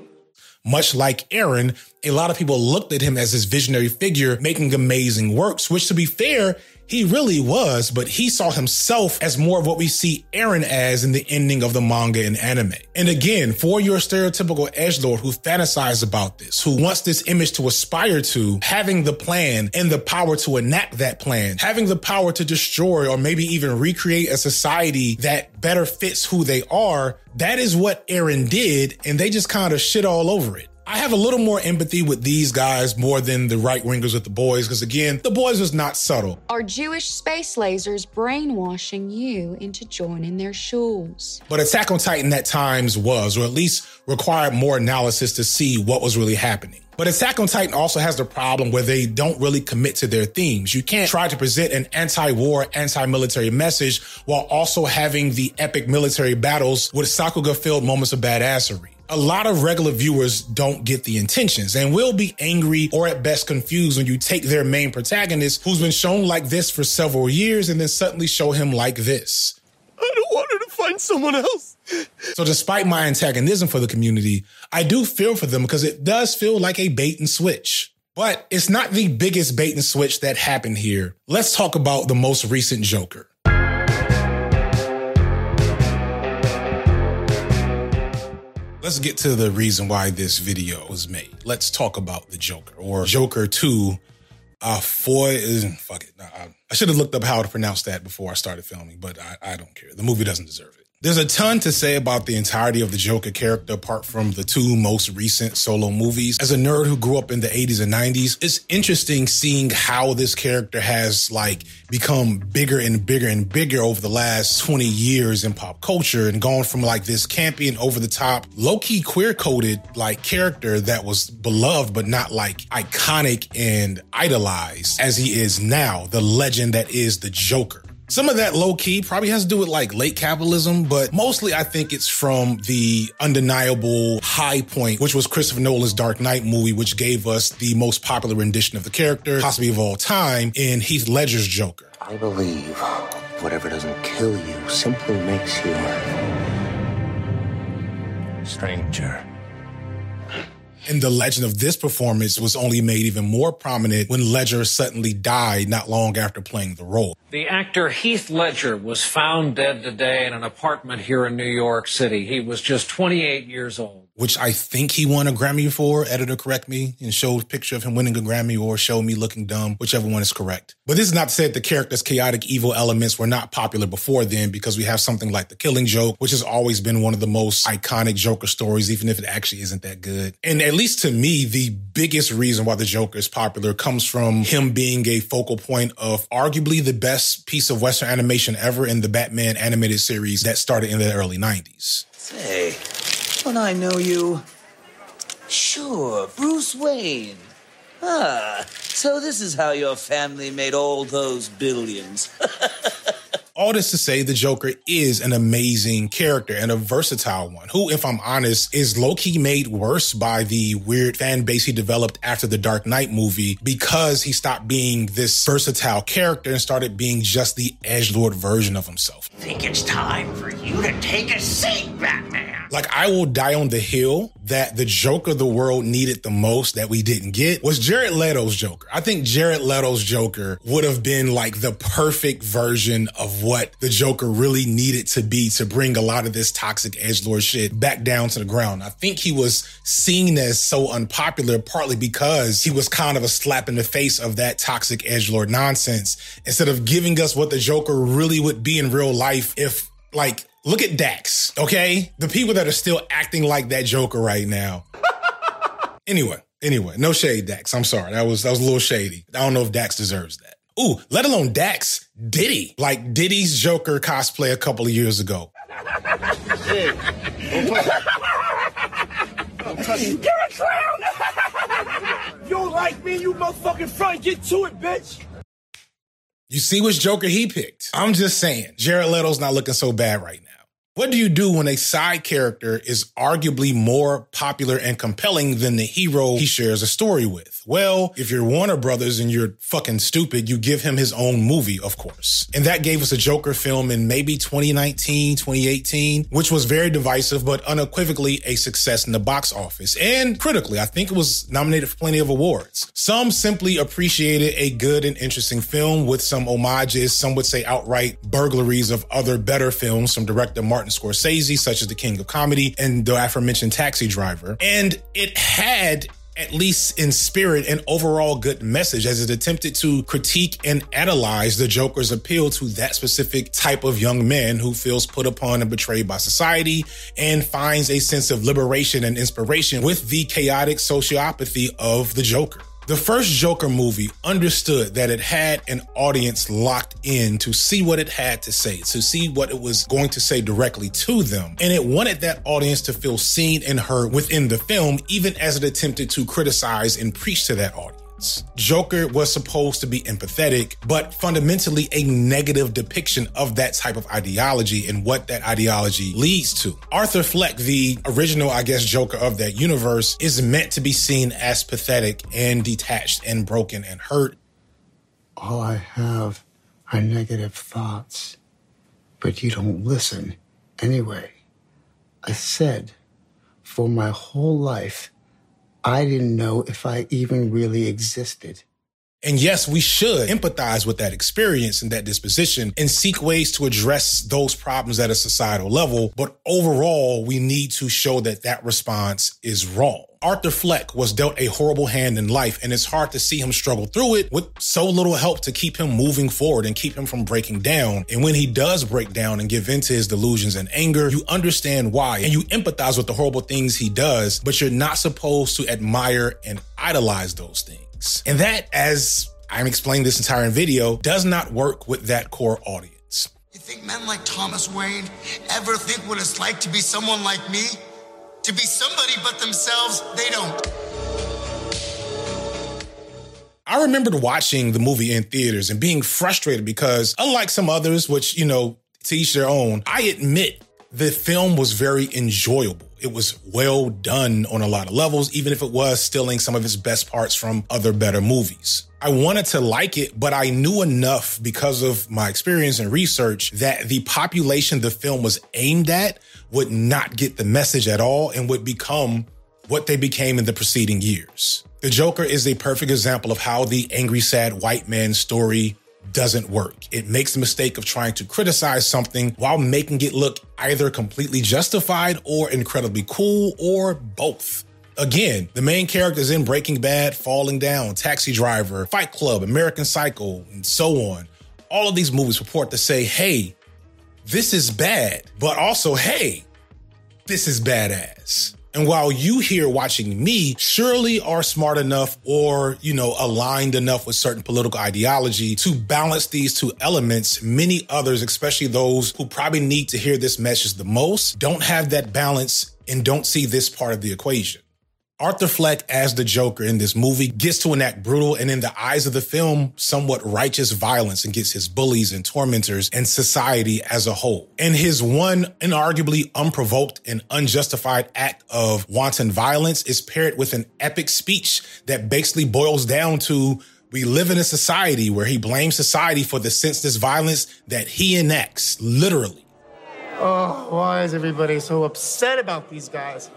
Much like Eren, a lot of people looked at him as this visionary figure making amazing works, which to be fair, he really was, but he saw himself as more of what we see Eren as in the ending of the manga and anime. And again, for your stereotypical edgelord who fantasizes about this, who wants this image to aspire to, having the plan and the power to enact that plan, having the power to destroy or maybe even recreate a society that better fits who they are, that is what Eren did, and they just kind of shit all over it. I have a little more empathy with these guys more than the right-wingers with the boys, because again, the boys was not subtle. Are Jewish space lasers brainwashing you into joining their shuls? But Attack on Titan at times was, or at least required more analysis to see what was really happening. But Attack on Titan also has the problem where they don't really commit to their themes. You can't try to present an anti-war, anti-military message while also having the epic military battles with Sakuga-filled moments of badassery. A lot of regular viewers don't get the intentions and will be angry or at best confused when you take their main protagonist who's been shown like this for several years and then suddenly show him like this. I don't want her to find someone else. So despite my antagonism for the community, I do feel for them because it does feel like a bait and switch. But it's not the biggest bait and switch that happened here. Let's talk about the most recent Joker. Let's get to the reason why this video was made. Let's talk about the Joker, or Joker two. Uh, Foy, fuck it. I, I should have looked up how to pronounce that before I started filming, but I, I don't care. The movie doesn't deserve it. There's a ton to say about the entirety of the Joker character apart from the two most recent solo movies. As a nerd who grew up in the eighties and nineties, it's interesting seeing how this character has like become bigger and bigger and bigger over the last twenty years in pop culture and gone from like this campy and over the top, low-key queer-coded like character that was beloved but not like iconic and idolized as he is now, the legend that is the Joker. Some of that low-key probably has to do with like late capitalism, but mostly I think it's from the undeniable high point, which was Christopher Nolan's Dark Knight movie, which gave us the most popular rendition of the character, possibly of all time, in Heath Ledger's Joker. I believe whatever doesn't kill you simply makes you stranger. And the legend of this performance was only made even more prominent when Ledger suddenly died not long after playing the role. The actor Heath Ledger was found dead today in an apartment here in New York City. He was just twenty-eight years old. Which I think he won a Grammy for, editor correct me, and showed a picture of him winning a Grammy or show me looking dumb, whichever one is correct. But this is not to say that the character's chaotic evil elements were not popular before then, because we have something like The Killing Joke, which has always been one of the most iconic Joker stories, even if it actually isn't that good. And at least to me, the biggest reason why the Joker is popular comes from him being a focal point of arguably the best piece of Western animation ever in the Batman animated series that started in the early nineties. Say, don't I know you? Sure, Bruce Wayne. Ah, so this is how your family made all those billions. All this to say, the Joker is an amazing character and a versatile one who, if I'm honest, is low-key made worse by the weird fan base he developed after the Dark Knight movie, because he stopped being this versatile character and started being just the edgelord version of himself. I think it's time for you to take a seat, Batman. Like, I will die on the hill that the Joker the world needed the most that we didn't get was Jared Leto's Joker. I think Jared Leto's Joker would have been like the perfect version of what the Joker really needed to be to bring a lot of this toxic edgelord shit back down to the ground. I think he was seen as so unpopular partly because he was kind of a slap in the face of that toxic edgelord nonsense instead of giving us what the Joker really would be in real life. If, like, look at Dax, okay? The people that are still acting like that Joker right now. Anyway, anyway, no shade, Dax. I'm sorry. That was that was a little shady. I don't know if Dax deserves that. Ooh, let alone Dax, Diddy. Like Diddy's Joker cosplay a couple of years ago. Hey, don't touch don't touch You're a clown! You don't like me, you motherfucking front. Get to it, bitch. You see which Joker he picked. I'm just saying, Jared Leto's not looking so bad right now. What do you do when a side character is arguably more popular and compelling than the hero he shares a story with? Well, if you're Warner Brothers and you're fucking stupid, you give him his own movie, of course. And that gave us a Joker film in maybe twenty nineteen, twenty eighteen, which was very divisive, but unequivocally a success in the box office. And critically, I think it was nominated for plenty of awards. Some simply appreciated a good and interesting film with some homages, some would say outright burglaries of other better films from director Martin Scorsese, such as The King of Comedy and the aforementioned Taxi Driver. And it had, at least in spirit, an overall good message as it attempted to critique and analyze the Joker's appeal to that specific type of young man who feels put upon and betrayed by society and finds a sense of liberation and inspiration with the chaotic sociopathy of the Joker. The first Joker movie understood that it had an audience locked in to see what it had to say, to see what it was going to say directly to them. And it wanted that audience to feel seen and heard within the film, even as it attempted to criticize and preach to that audience. Joker was supposed to be empathetic, but fundamentally a negative depiction of that type of ideology and what that ideology leads to. Arthur Fleck, the original, I guess, Joker of that universe, is meant to be seen as pathetic and detached and broken and hurt. All I have are negative thoughts, but you don't listen anyway. I said, for my whole life, I didn't know if I even really existed. And yes, we should empathize with that experience and that disposition and seek ways to address those problems at a societal level. But overall, we need to show that that response is wrong. Arthur Fleck was dealt a horrible hand in life, and it's hard to see him struggle through it with so little help to keep him moving forward and keep him from breaking down. And when he does break down and give in to his delusions and anger, you understand why, and you empathize with the horrible things he does, but you're not supposed to admire and idolize those things. And that, as I'm explaining this entire video, does not work with that core audience. You think men like Thomas Wayne ever think what it's like to be someone like me? To be somebody but themselves? They don't. I remembered watching the movie in theaters and being frustrated because, unlike some others, which, you know, to each their own, I admit the film was very enjoyable. It was well done on a lot of levels, even if it was stealing some of its best parts from other better movies. I wanted to like it, but I knew enough because of my experience and research that the population the film was aimed at would not get the message at all and would become what they became in the preceding years. The Joker is a perfect example of how the angry, sad white man story doesn't work. It makes the mistake of trying to criticize something while making it look either completely justified or incredibly cool or both. Again, the main characters in Breaking Bad, Falling Down, Taxi Driver, Fight Club, American Psycho, and so on. All of these movies purport to say, hey, this is bad, but also, hey, this is badass. And while you here watching me surely are smart enough or, you know, aligned enough with certain political ideology to balance these two elements, many others, especially those who probably need to hear this message the most, don't have that balance and don't see this part of the equation. Arthur Fleck as the Joker in this movie gets to enact brutal and, in the eyes of the film, somewhat righteous violence against his bullies and tormentors and society as a whole. And his one inarguably unprovoked and unjustified act of wanton violence is paired with an epic speech that basically boils down to, we live in a society where he blames society for the senseless violence that he enacts, literally. Oh, why is everybody so upset about these guys?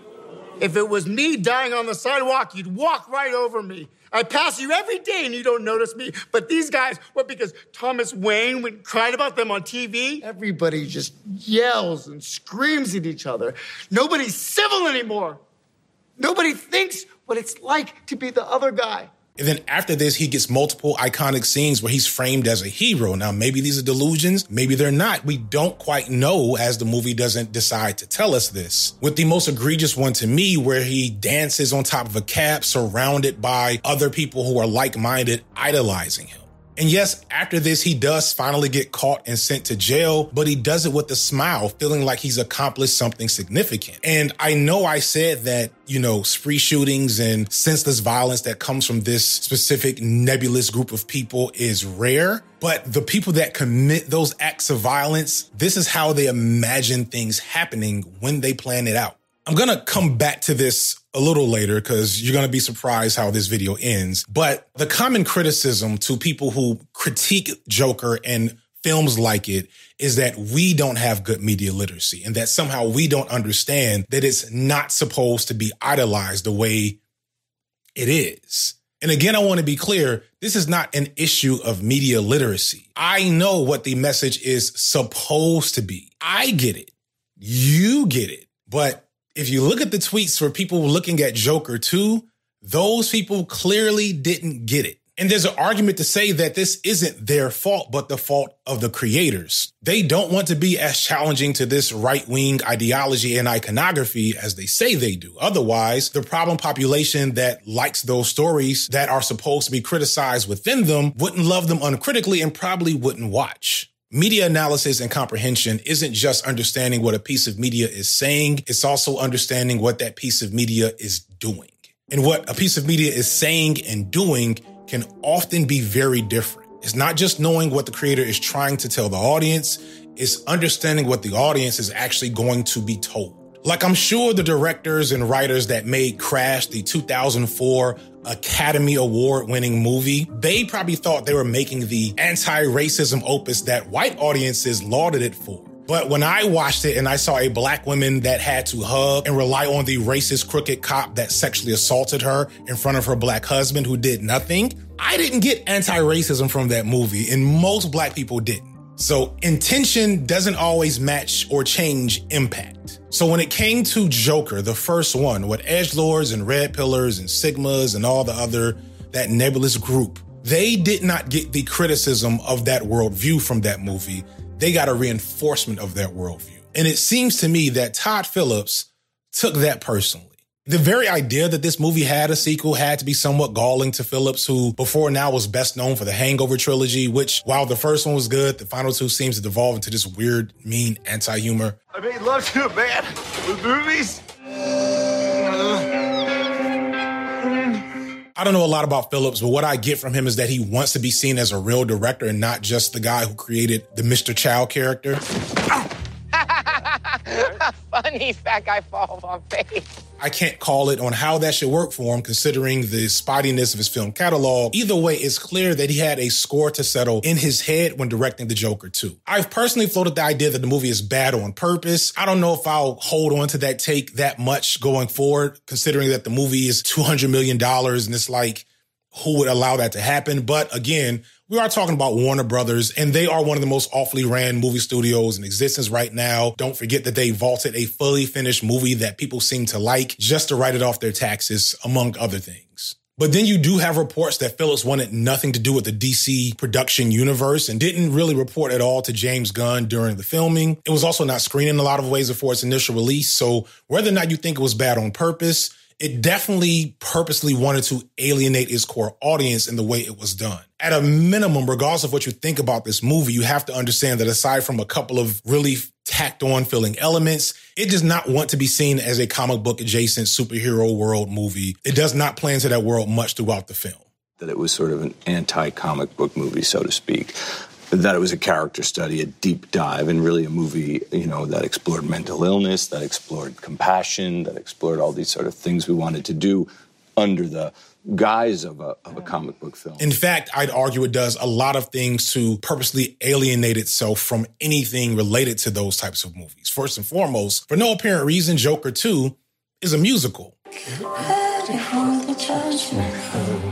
If it was me dying on the sidewalk, you'd walk right over me. I pass you every day and you don't notice me. But these guys, what, because Thomas Wayne went and cried about them on T V? Everybody just yells and screams at each other. Nobody's civil anymore. Nobody thinks what it's like to be the other guy. And then after this, he gets multiple iconic scenes where he's framed as a hero. Now, maybe these are delusions. Maybe they're not. We don't quite know, as the movie doesn't decide to tell us this. With the most egregious one to me, where he dances on top of a cab surrounded by other people who are like-minded, idolizing him. And yes, after this, he does finally get caught and sent to jail, but he does it with a smile, feeling like he's accomplished something significant. And I know I said that, you know, spree shootings and senseless violence that comes from this specific nebulous group of people is rare, but the people that commit those acts of violence, this is how they imagine things happening when they plan it out. I'm going to come back to this a little later because you're going to be surprised how this video ends. But the common criticism to people who critique Joker and films like it is that we don't have good media literacy and that somehow we don't understand that it's not supposed to be idolized the way it is. And again, I want to be clear, this is not an issue of media literacy. I know what the message is supposed to be. I get it. You get it. But if you look at the tweets for people looking at Joker two, those people clearly didn't get it. And there's an argument to say that this isn't their fault, but the fault of the creators. They don't want to be as challenging to this right-wing ideology and iconography as they say they do. Otherwise, the problem population that likes those stories that are supposed to be criticized within them wouldn't love them uncritically and probably wouldn't watch. Media analysis and comprehension isn't just understanding what a piece of media is saying. It's also understanding what that piece of media is doing. And what a piece of media is saying and doing can often be very different. It's not just knowing what the creator is trying to tell the audience. It's understanding what the audience is actually going to be told. Like, I'm sure the directors and writers that made Crash, the two thousand four Academy Award-winning movie, they probably thought they were making the anti-racism opus that white audiences lauded it for. But when I watched it and I saw a black woman that had to hug and rely on the racist, crooked cop that sexually assaulted her in front of her black husband who did nothing, I didn't get anti-racism from that movie, and most black people didn't. So intention doesn't always match or change impact. So when it came to Joker, the first one, with edgelords and red pillars and sigmas and all the other, that nebulous group, they did not get the criticism of that worldview from that movie. They got a reinforcement of that worldview. And it seems to me that Todd Phillips took that personally. The very idea that this movie had a sequel had to be somewhat galling to Phillips, who before now was best known for the Hangover trilogy, which, while the first one was good, the final two seems to devolve into this weird, mean anti-humor. I made love to a man with movies. I don't know a lot about Phillips, but what I get from him is that he wants to be seen as a real director and not just the guy who created the Mister Chow character. Funny fat guy falls on face. I can't call it on how that should work for him, considering the spottiness of his film catalog. Either way, it's clear that he had a score to settle in his head when directing The Joker two. I've personally floated the idea that the movie is bad on purpose. I don't know if I'll hold on to that take that much going forward, considering that the movie is two hundred million dollars, and it's like, who would allow that to happen? But again, we are talking about Warner Brothers, and they are one of the most awfully ran movie studios in existence right now. Don't forget that they vaulted a fully finished movie that people seem to like just to write it off their taxes, among other things. But then you do have reports that Phillips wanted nothing to do with the D C production universe and didn't really report at all to James Gunn during the filming. It was also not screened in a lot of ways before its initial release. So whether or not you think it was bad on purpose, it definitely purposely wanted to alienate its core audience in the way it was done. At a minimum, regardless of what you think about this movie, you have to understand that aside from a couple of really tacked on feeling elements, it does not want to be seen as a comic book adjacent superhero world movie. It does not play into that world much throughout the film. That it was sort of an anti-comic book movie, so to speak. That it was a character study, a deep dive, and really a movie, you know, that explored mental illness, that explored compassion, that explored all these sort of things we wanted to do under the guise of a, of a comic book film. In fact, I'd argue it does a lot of things to purposely alienate itself from anything related to those types of movies. First and foremost, for no apparent reason, Joker two is a musical. Get ready for the judgment.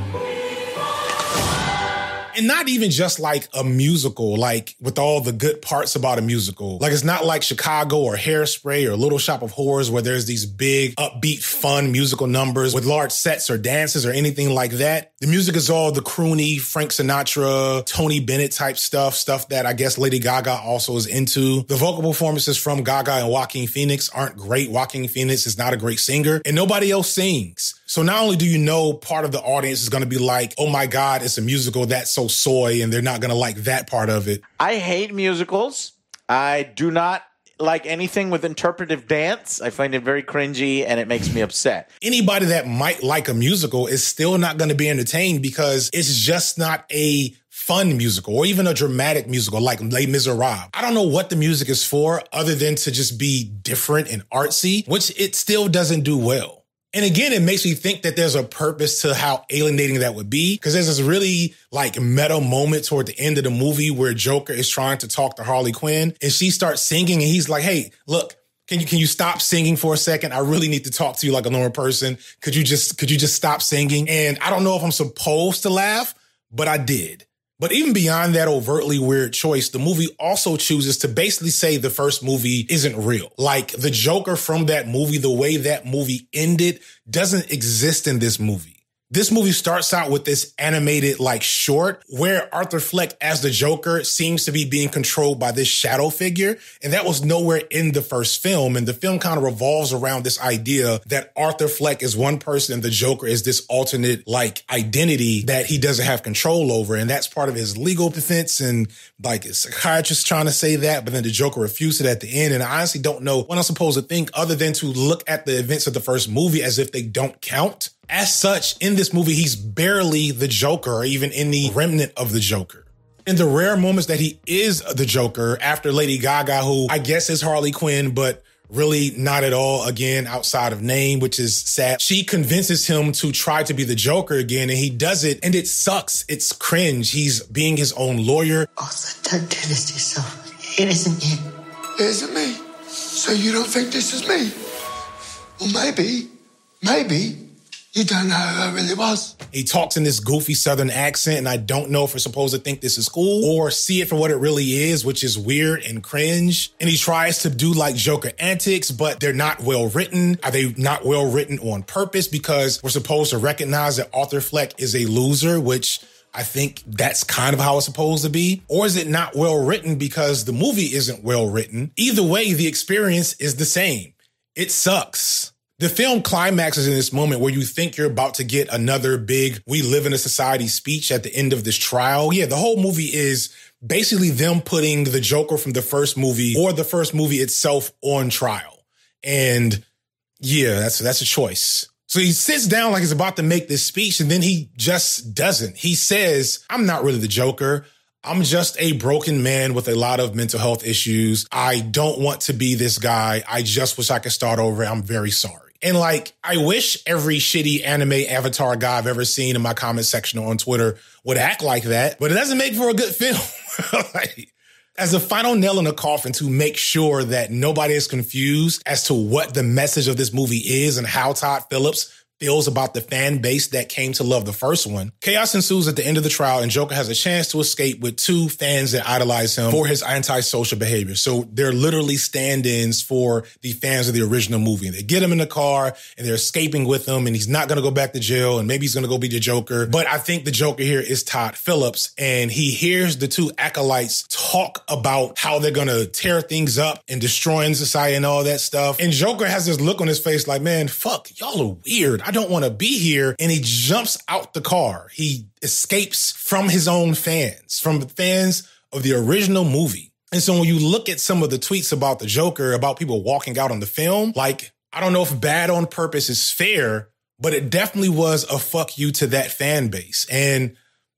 And not even just like a musical, like with all the good parts about a musical. Like it's not like Chicago or Hairspray or Little Shop of Horrors where there's these big, upbeat, fun musical numbers with large sets or dances or anything like that. The music is all the croony, Frank Sinatra, Tony Bennett type stuff, stuff that I guess Lady Gaga also is into. The vocal performances from Gaga and Joaquin Phoenix aren't great. Joaquin Phoenix is not a great singer and nobody else sings. So not only do you know part of the audience is going to be like, oh my God, it's a musical, that's so soy, and they're not going to like that part of it. I hate musicals. I do not like anything with interpretive dance. I find it very cringy and it makes me upset. Anybody that might like a musical is still not going to be entertained because it's just not a fun musical or even a dramatic musical like Les Miserables. I don't know what the music is for other than to just be different and artsy, which it still doesn't do well. And again, it makes me think that there's a purpose to how alienating that would be, because there's this really like meta moment toward the end of the movie where Joker is trying to talk to Harley Quinn and she starts singing and he's like, hey, look, can you can you stop singing for a second? I really need to talk to you like a normal person. Could you just could you just stop singing? And I don't know if I'm supposed to laugh, but I did. But even beyond that overtly weird choice, the movie also chooses to basically say the first movie isn't real. Like the Joker from that movie, the way that movie ended doesn't exist in this movie. This movie starts out with this animated like short where Arthur Fleck as the Joker seems to be being controlled by this shadow figure. And that was nowhere in the first film. And the film kind of revolves around this idea that Arthur Fleck is one person and the Joker is this alternate like identity that he doesn't have control over. And that's part of his legal defense. And like a psychiatrist trying to say that, but then the Joker refused it at the end. And I honestly don't know what I'm supposed to think other than to look at the events of the first movie as if they don't count. As such, in this movie, he's barely the Joker or even any remnant of the Joker. In the rare moments that he is the Joker after Lady Gaga, who I guess is Harley Quinn, but really not at all, again, outside of name, which is sad. She convinces him to try to be the Joker again, and he does it, and it sucks. It's cringe. He's being his own lawyer. Also, don't do this to yourself. It isn't you. It isn't me. So you don't think this is me? Well, maybe, maybe. You don't know who I really was. He talks in this goofy Southern accent, and I don't know if we're supposed to think this is cool or see it for what it really is, which is weird and cringe. And he tries to do like Joker antics, but they're not well written. Are they not well written on purpose? Because we're supposed to recognize that Arthur Fleck is a loser, which I think that's kind of how it's supposed to be. Or is it not well written because the movie isn't well written? Either way, the experience is the same. It sucks. The film climaxes in this moment where you think you're about to get another big we live in a society speech at the end of this trial. Yeah, the whole movie is basically them putting the Joker from the first movie or the first movie itself on trial. And yeah, that's that's a choice. So he sits down like he's about to make this speech and then he just doesn't. He says, I'm not really the Joker. I'm just a broken man with a lot of mental health issues. I don't want to be this guy. I just wish I could start over. I'm very sorry. And like, I wish every shitty anime avatar guy I've ever seen in my comment section or on Twitter would act like that, but it doesn't make for a good film. Like, as a final nail in the coffin to make sure that nobody is confused as to what the message of this movie is and how Todd Phillips feels about the fan base that came to love the first one. Chaos ensues at the end of the trial, and Joker has a chance to escape with two fans that idolize him for his antisocial behavior. So they're literally stand-ins for the fans of the original movie. They get him in the car, and they're escaping with him, and he's not going to go back to jail, and maybe he's going to go be the Joker. But I think the Joker here is Todd Phillips, and he hears the two acolytes talk about how they're going to tear things up and destroying society and all that stuff. And Joker has this look on his face like, man, fuck, y'all are weird. I don't want to be here. And he jumps out the car. He escapes from his own fans, from the fans of the original movie. And so when you look at some of the tweets about the Joker, about people walking out on the film, like, I don't know if bad on purpose is fair, but it definitely was a fuck you to that fan base. And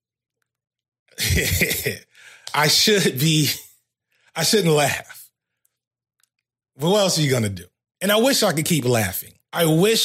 I should be, I shouldn't laugh. But what else are you going to do? And I wish I could keep laughing. I wish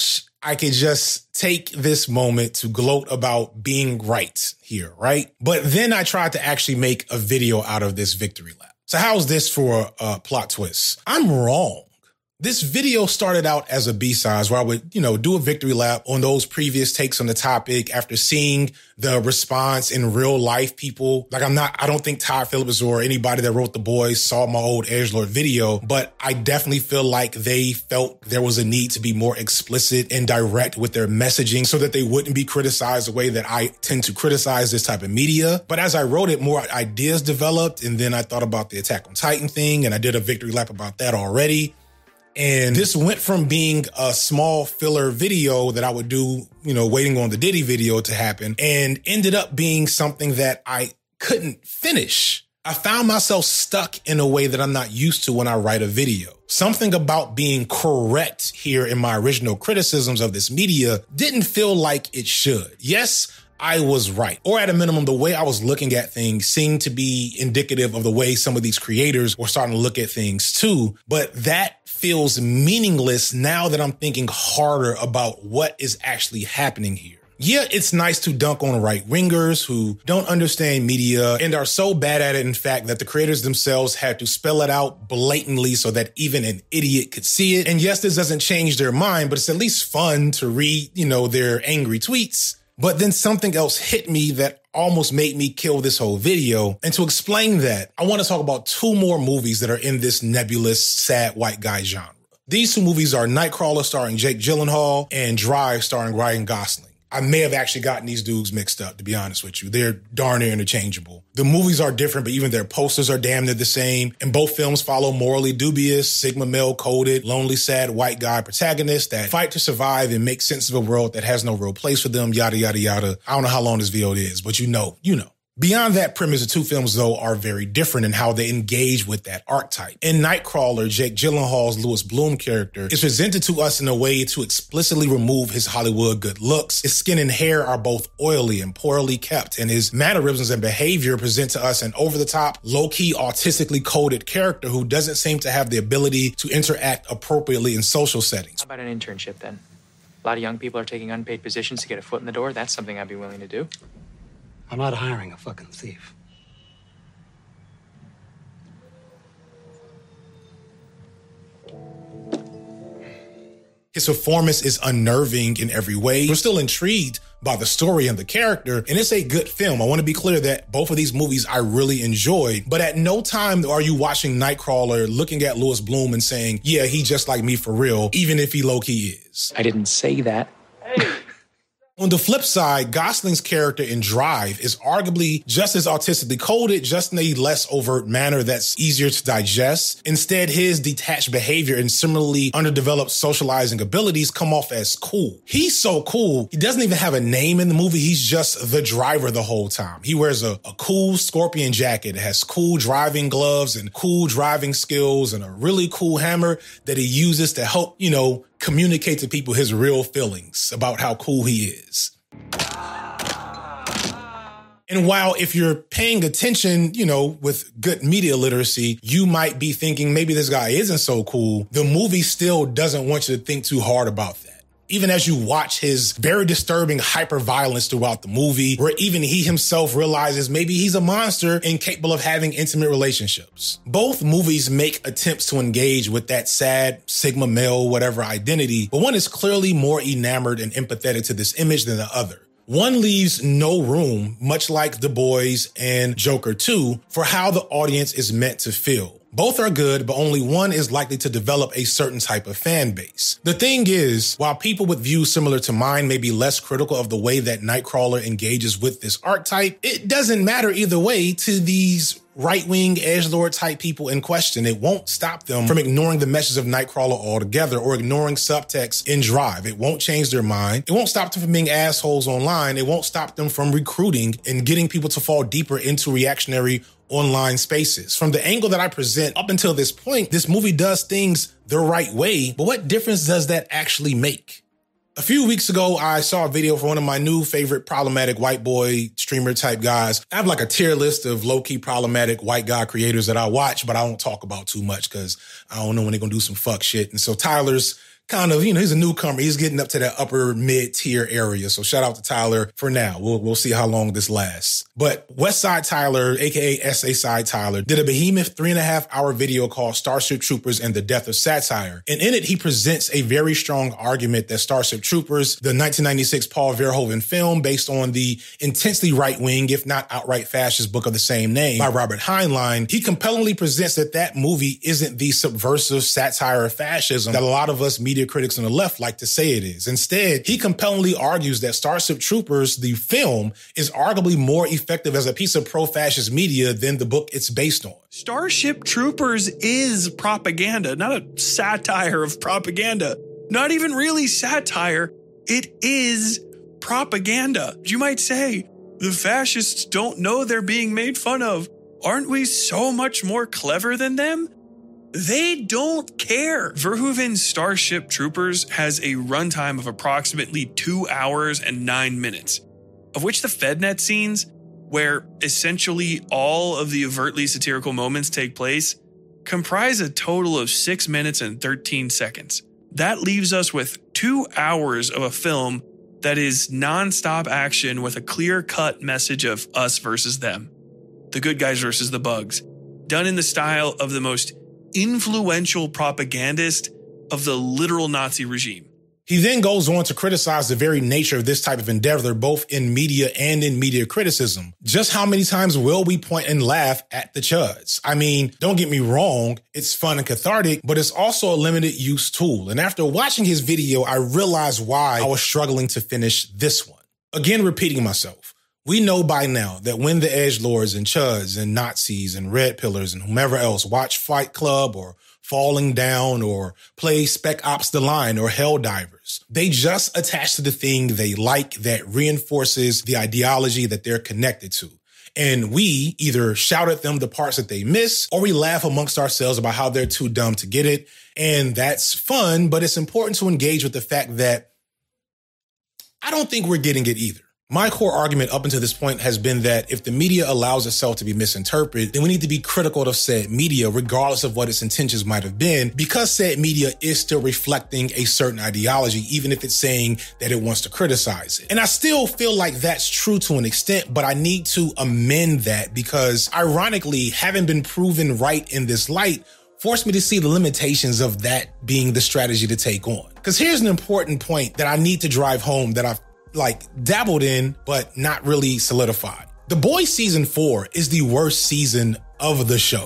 I could just take this moment to gloat about being right here, right? But then I tried to actually make a video out of this victory lap. So how's this for a plot twist? I'm wrong. This video started out as a B-sides where I would, you know, do a victory lap on those previous takes on the topic after seeing the response in real life people. Like I'm not, I don't think Todd Phillips or anybody that wrote The Boys saw my old Edgelord video, but I definitely feel like they felt there was a need to be more explicit and direct with their messaging so that they wouldn't be criticized the way that I tend to criticize this type of media. But as I wrote it, more ideas developed, and then I thought about the Attack on Titan thing, and I did a victory lap about that already. And this went from being a small filler video that I would do, you know, waiting on the Diddy video to happen, and ended up being something that I couldn't finish. I found myself stuck in a way that I'm not used to when I write a video. Something about being correct here in my original criticisms of this media didn't feel like it should. Yes, I was right. Or at a minimum, the way I was looking at things seemed to be indicative of the way some of these creators were starting to look at things too. But that feels meaningless now that I'm thinking harder about what is actually happening here. Yeah, it's nice to dunk on right-wingers who don't understand media and are so bad at it, in fact, that the creators themselves had to spell it out blatantly so that even an idiot could see it. And yes, this doesn't change their mind, but it's at least fun to read, you know, their angry tweets. But then something else hit me that almost made me kill this whole video. And to explain that, I want to talk about two more movies that are in this nebulous, sad white guy genre. These two movies are Nightcrawler starring Jake Gyllenhaal and Drive starring Ryan Gosling. I may have actually gotten these dudes mixed up, to be honest with you. They're darn near interchangeable. The movies are different, but even their posters are damn near the same. And both films follow morally dubious, Sigma male-coded, lonely, sad white guy protagonists that fight to survive and make sense of a world that has no real place for them, yada, yada, yada. I don't know how long this video is, but you know, you know. Beyond that premise, the two films, though, are very different in how they engage with that archetype. In Nightcrawler, Jake Gyllenhaal's Louis Bloom character is presented to us in a way to explicitly remove his Hollywood good looks. His skin and hair are both oily and poorly kept, and his mannerisms and behavior present to us an over-the-top, low-key, autistically coded character who doesn't seem to have the ability to interact appropriately in social settings. How about an internship, then? A lot of young people are taking unpaid positions to get a foot in the door. That's something I'd be willing to do. I'm not hiring a fucking thief. His performance is unnerving in every way. We're still intrigued by the story and the character, and it's a good film. I want to be clear that both of these movies I really enjoyed, but at no time are you watching Nightcrawler looking at Louis Bloom and saying, yeah, he just like me for real, even if he low-key is. I didn't say that. Hey. On the flip side, Gosling's character in Drive is arguably just as autistically coded, just in a less overt manner that's easier to digest. Instead, his detached behavior and similarly underdeveloped socializing abilities come off as cool. He's so cool, he doesn't even have a name in the movie. He's just the driver the whole time. He wears a, a cool Scorpion jacket, has cool driving gloves and cool driving skills and a really cool hammer that he uses to help, you know, communicate to people his real feelings about how cool he is. And while if you're paying attention, you know, with good media literacy, you might be thinking maybe this guy isn't so cool, the movie still doesn't want you to think too hard about that. Even as you watch his very disturbing hyper-violence throughout the movie, where even he himself realizes maybe he's a monster and capable of having intimate relationships. Both movies make attempts to engage with that sad Sigma male whatever identity, but one is clearly more enamored and empathetic to this image than the other. One leaves no room, much like The Boys and Joker two, for how the audience is meant to feel. Both are good, but only one is likely to develop a certain type of fan base. The thing is, while people with views similar to mine may be less critical of the way that Nightcrawler engages with this archetype, it doesn't matter either way to these right-wing edgelord type people in question. It won't stop them from ignoring the message of Nightcrawler altogether or ignoring subtext in Drive. It won't change their mind. It won't stop them from being assholes online. It won't stop them from recruiting and getting people to fall deeper into reactionary online spaces. From the angle that I present up until this point, this movie does things the right way, but what difference does that actually make? A few weeks ago, I saw a video from one of my new favorite problematic white boy streamer type guys. I have like a tier list of low-key problematic white guy creators that I watch, but I don't talk about too much because I don't know when they're going to do some fuck shit. And so Tyler's kind of, you know, he's a newcomer. He's getting up to that upper mid-tier area. So shout out to Tyler for now. We'll we'll see how long this lasts. But West Side Tyler, a k a. S A Side Tyler, did a behemoth three and a half hour video called Starship Troopers and the Death of Satire. And in it, he presents a very strong argument that Starship Troopers, the nineteen ninety-six Paul Verhoeven film based on the intensely right-wing, if not outright fascist book of the same name by Robert Heinlein, he compellingly presents that that movie isn't the subversive satire of fascism that a lot of us media critics on the left like to say it is. Instead, he compellingly argues that Starship Troopers, the film, is arguably more effective as a piece of pro-fascist media than the book it's based on. Starship Troopers is propaganda, not a satire of propaganda. Not even really satire. It is propaganda. You might say, the fascists don't know they're being made fun of. Aren't we so much more clever than them? They don't care. Verhoeven's Starship Troopers has a runtime of approximately two hours and nine minutes, of which the FedNet scenes, where essentially all of the overtly satirical moments take place, comprise a total of six minutes and thirteen seconds. That leaves us with two hours of a film that is nonstop action with a clear-cut message of us versus them, the good guys versus the bugs, done in the style of the most influential propagandist of the literal Nazi regime. He then goes on to criticize the very nature of this type of endeavor, both in media and in media criticism. Just how many times will we point and laugh at the chuds? I mean, don't get me wrong, it's fun and cathartic, but it's also a limited use tool. And after watching his video, I realized why I was struggling to finish this one. Again, repeating myself. We know by now that when the edgelords and chuds and Nazis and red pillars and whomever else watch Fight Club or Falling Down or play Spec Ops The Line or Helldivers, they just attach to the thing they like that reinforces the ideology that they're connected to. And we either shout at them the parts that they miss, or we laugh amongst ourselves about how they're too dumb to get it. And that's fun, but it's important to engage with the fact that I don't think we're getting it either. My core argument up until this point has been that if the media allows itself to be misinterpreted, then we need to be critical of said media, regardless of what its intentions might have been, because said media is still reflecting a certain ideology, even if it's saying that it wants to criticize it. And I still feel like that's true to an extent, but I need to amend that because, ironically, having been proven right in this light forced me to see the limitations of that being the strategy to take on. Because here's an important point that I need to drive home that I've like dabbled in, but not really solidified. The Boys season four is the worst season of the show.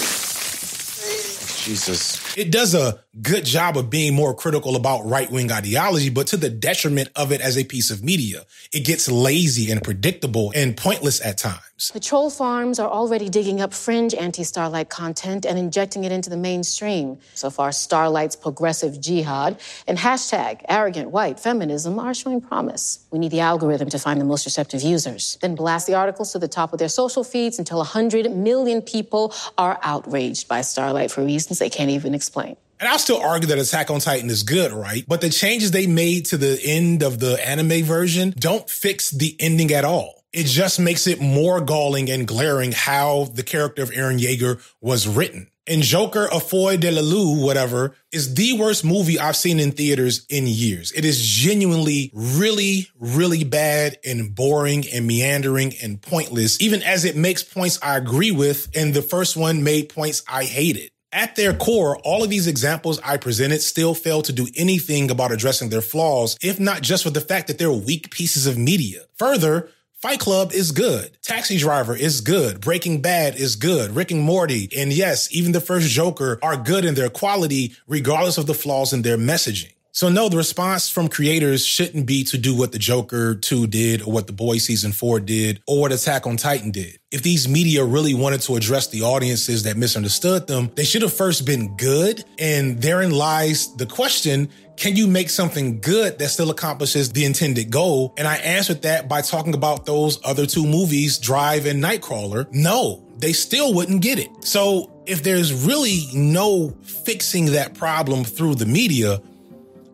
Jesus. It does a good job of being more critical about right-wing ideology, but to the detriment of it as a piece of media. It gets lazy and predictable and pointless at times. The troll farms are already digging up fringe anti-Starlight content and injecting it into the mainstream. So far, Starlight's progressive jihad and hashtag arrogant white feminism are showing promise. We need the algorithm to find the most receptive users, then blast the articles to the top of their social feeds until one hundred million people are outraged by Starlight for reasons they can't even explain. And I'll still argue that Attack on Titan is good, right? But the changes they made to the end of the anime version don't fix the ending at all. It just makes it more galling and glaring how the character of Eren Yeager was written. And Joker, A Foy de la Lue, whatever, is the worst movie I've seen in theaters in years. It is genuinely really, really bad and boring and meandering and pointless, even as it makes points I agree with, and the first one made points I hated. At their core, all of these examples I presented still fail to do anything about addressing their flaws, if not just for the fact that they're weak pieces of media. Further, Fight Club is good. Taxi Driver is good. Breaking Bad is good. Rick and Morty, and yes, even the first Joker are good in their quality, regardless of the flaws in their messaging. So no, the response from creators shouldn't be to do what the Joker two did or what The Boys season four did or what Attack on Titan did. If these media really wanted to address the audiences that misunderstood them, they should have first been good. And therein lies the question, can you make something good that still accomplishes the intended goal? And I answered that by talking about those other two movies, Drive and Nightcrawler. No, they still wouldn't get it. So if there's really no fixing that problem through the media,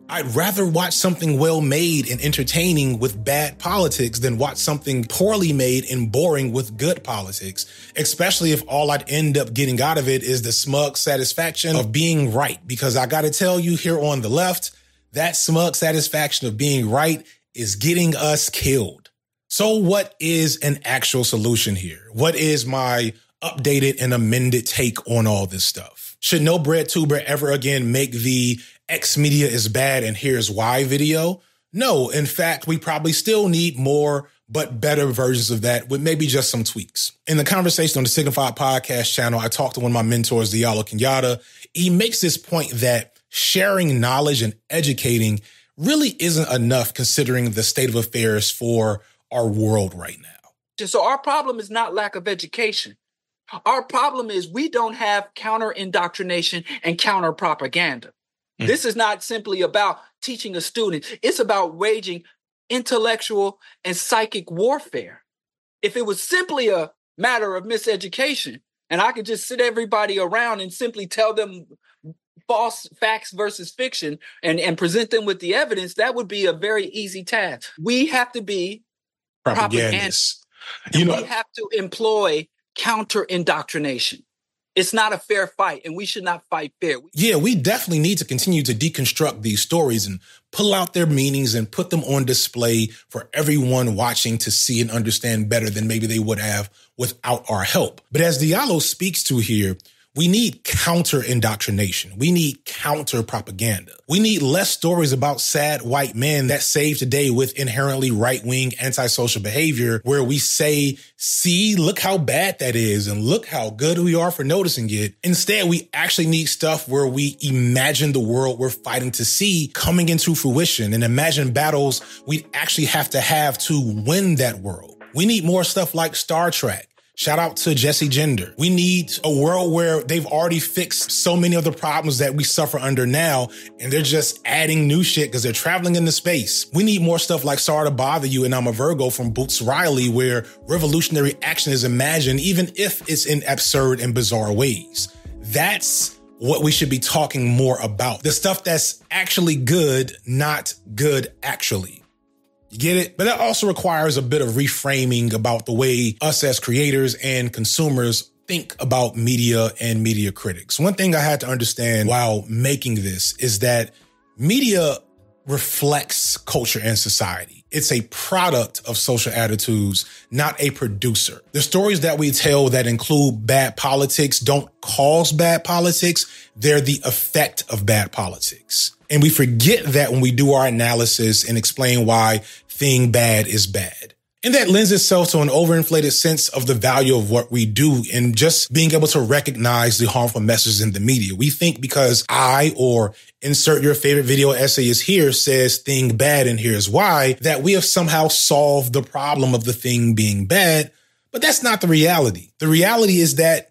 I'd rather watch something well made and entertaining with bad politics than watch something poorly made and boring with good politics, especially if all I'd end up getting out of it is the smug satisfaction of being right. Because I gotta tell you here on the left, that smug satisfaction of being right is getting us killed. So what is an actual solution here? What is my updated and amended take on all this stuff? Should no bread tuber ever again make the X media is bad and here's why video? No, in fact, we probably still need more but better versions of that with maybe just some tweaks. In the conversation on the Signified Podcast channel, I talked to one of my mentors, Diallo Kenyatta. He makes this point that sharing knowledge and educating really isn't enough considering the state of affairs for our world right now. So our problem is not lack of education. Our problem is we don't have counter indoctrination and counter propaganda. Mm. This is not simply about teaching a student. It's about waging intellectual and psychic warfare. If it was simply a matter of miseducation and I could just sit everybody around and simply tell them false facts versus fiction and, and present them with the evidence, that would be a very easy task. We have to be propagandists. You know, we have to employ counter indoctrination. It's not a fair fight, and we should not fight fair. Yeah, we definitely need to continue to deconstruct these stories and pull out their meanings and put them on display for everyone watching to see and understand better than maybe they would have without our help. But as Diallo speaks to here, we need counter indoctrination. We need counter propaganda. We need less stories about sad white men that save today with inherently right-wing antisocial behavior where we say, see, look how bad that is and look how good we are for noticing it. Instead, we actually need stuff where we imagine the world we're fighting to see coming into fruition and imagine battles we actually have to have to win that world. We need more stuff like Star Trek. Shout out to Jesse Gender. We need a world where they've already fixed so many of the problems that we suffer under now, and they're just adding new shit because they're traveling into space. We need more stuff like Sorry to Bother You and I'm a Virgo from Boots Riley, where revolutionary action is imagined, even if it's in absurd and bizarre ways. That's what we should be talking more about. The stuff that's actually good, not good actually. You get it? But that also requires a bit of reframing about the way us as creators and consumers think about media and media critics. One thing I had to understand while making this is that media reflects culture and society. It's a product of social attitudes, not a producer. The stories that we tell that include bad politics don't cause bad politics. They're the effect of bad politics. And we forget that when we do our analysis and explain why thing bad is bad. And that lends itself to an overinflated sense of the value of what we do and just being able to recognize the harmful messages in the media. We think because I or insert your favorite video essayist here says thing bad and here's why, that we have somehow solved the problem of the thing being bad. But that's not the reality. The reality is that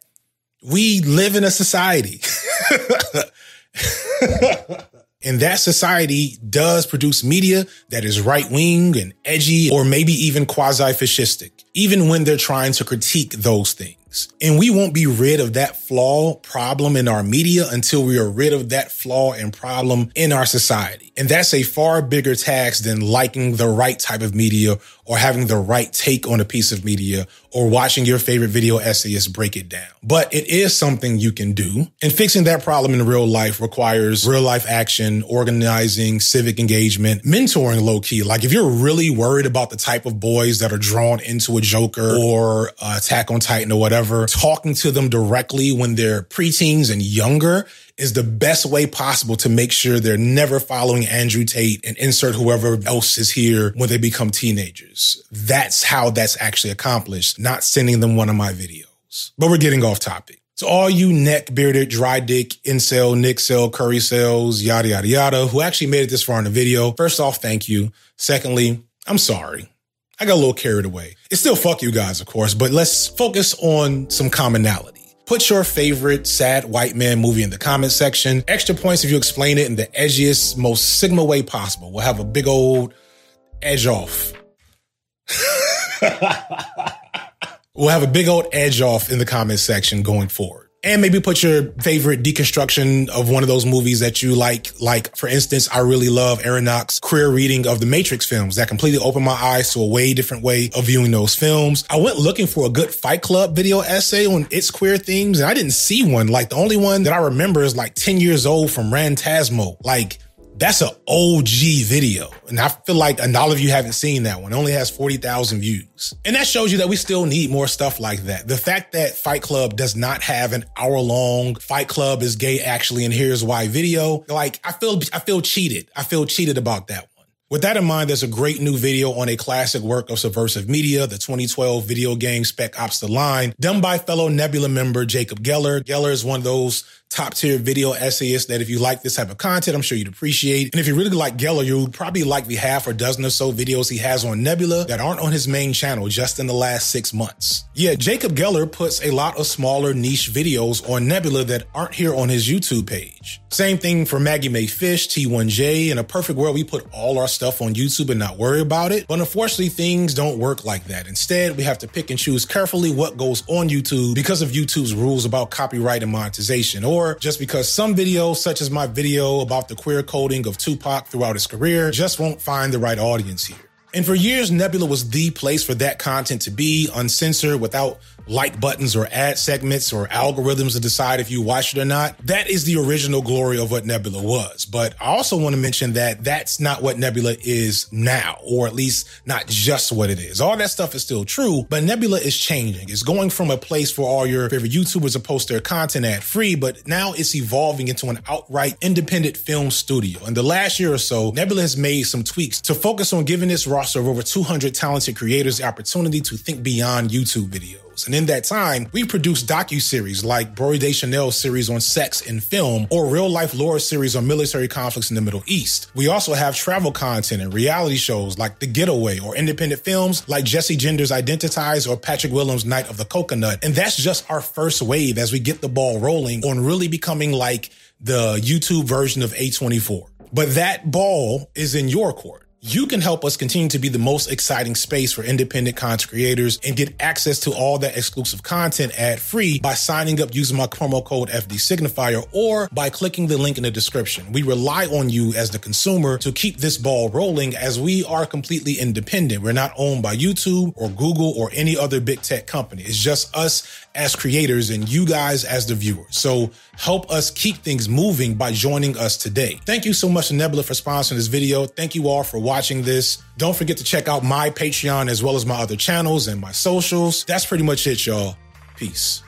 we live in a society. And that society does produce media that is right-wing and edgy or maybe even quasi-fascistic, even when they're trying to critique those things. And we won't be rid of that flaw problem in our media until we are rid of that flaw and problem in our society. And that's a far bigger task than liking the right type of media or having the right take on a piece of media or watching your favorite video essayist break it down. But it is something you can do. And fixing that problem in real life requires real life action, organizing, civic engagement, mentoring low key. Like if you're really worried about the type of boys that are drawn into a Joker or uh, Attack on Titan or whatever, talking to them directly when they're preteens and younger is the best way possible to make sure they're never following Andrew Tate and insert whoever else is here when they become teenagers. That's how that's actually accomplished, not sending them one of my videos. But we're getting off topic. To all you neck, bearded, dry dick, incel, nickcel, curry cells, yada, yada, yada, who actually made it this far in the video, first off, thank you. Secondly, I'm sorry. I got a little carried away. It's still fuck you guys, of course, but let's focus on some commonality. Put your favorite sad white man movie in the comment section. Extra points if you explain it in the edgiest, most Sigma way possible. We'll have a big old edge off. We'll have a big old edge off in the comment section going forward. And maybe put your favorite deconstruction of one of those movies that you like. Like, for instance, I really love Aronofsky's queer reading of the Matrix films. That completely opened my eyes to a way different way of viewing those films. I went looking for a good Fight Club video essay on its queer themes, and I didn't see one. Like, the only one that I remember is like ten years old from Rantasmo. Like, that's an O G video. And I feel like a lot of you haven't seen that one. It only has forty thousand views. And that shows you that we still need more stuff like that. The fact that Fight Club does not have an hour long Fight Club is gay actually and here's why video. Like, I feel, I feel cheated. I feel cheated about that one. With that in mind, there's a great new video on a classic work of subversive media, the twenty twelve video game Spec Ops: The Line, done by fellow Nebula member Jacob Geller. Geller is one of those top-tier video essayists that if you like this type of content, I'm sure you'd appreciate. And if you really like Geller, you'll probably like the half or dozen or so videos he has on Nebula that aren't on his main channel just in the last six months. Yeah, Jacob Geller puts a lot of smaller niche videos on Nebula that aren't here on his YouTube page. Same thing for Maggie Mae Fish, T one J. In a perfect world, we put all our stuff on YouTube and not worry about it. But unfortunately, things don't work like that. Instead, we have to pick and choose carefully what goes on YouTube because of YouTube's rules about copyright and monetization, or just because some videos, such as my video about the queer coding of Tupac throughout his career, just won't find the right audience here. And for years, Nebula was the place for that content to be, uncensored, without like buttons or ad segments or algorithms to decide if you watch it or not. That is the original glory of what Nebula was. But I also want to mention that that's not what Nebula is now, or at least not just what it is. All that stuff is still true, but Nebula is changing. It's going from a place for all your favorite YouTubers to post their content ad free, but now it's evolving into an outright independent film studio. In the last year or so, Nebula has made some tweaks to focus on giving its roster of over two hundred talented creators the opportunity to think beyond YouTube videos. And in that time, we produced docuseries like Brody Deschanel's series on sex in film, or real-life lore series on military conflicts in the Middle East. We also have travel content and reality shows like The Getaway, or independent films like Jesse Gender's Identitize or Patrick Williams' Night of the Coconut. And that's just our first wave as we get the ball rolling on really becoming like the YouTube version of A twenty-four. But that ball is in your court. You can help us continue to be the most exciting space for independent content creators and get access to all that exclusive content ad-free by signing up using my promo code F D Signifier or by clicking the link in the description. We rely on you as the consumer to keep this ball rolling as we are completely independent. We're not owned by YouTube or Google or any other big tech company. It's just us as creators and you guys as the viewers. So help us keep things moving by joining us today. Thank you so much to Nebula for sponsoring this video. Thank you all for watching this. Don't forget to check out my Patreon as well as my other channels and my socials. That's pretty much it, y'all. Peace.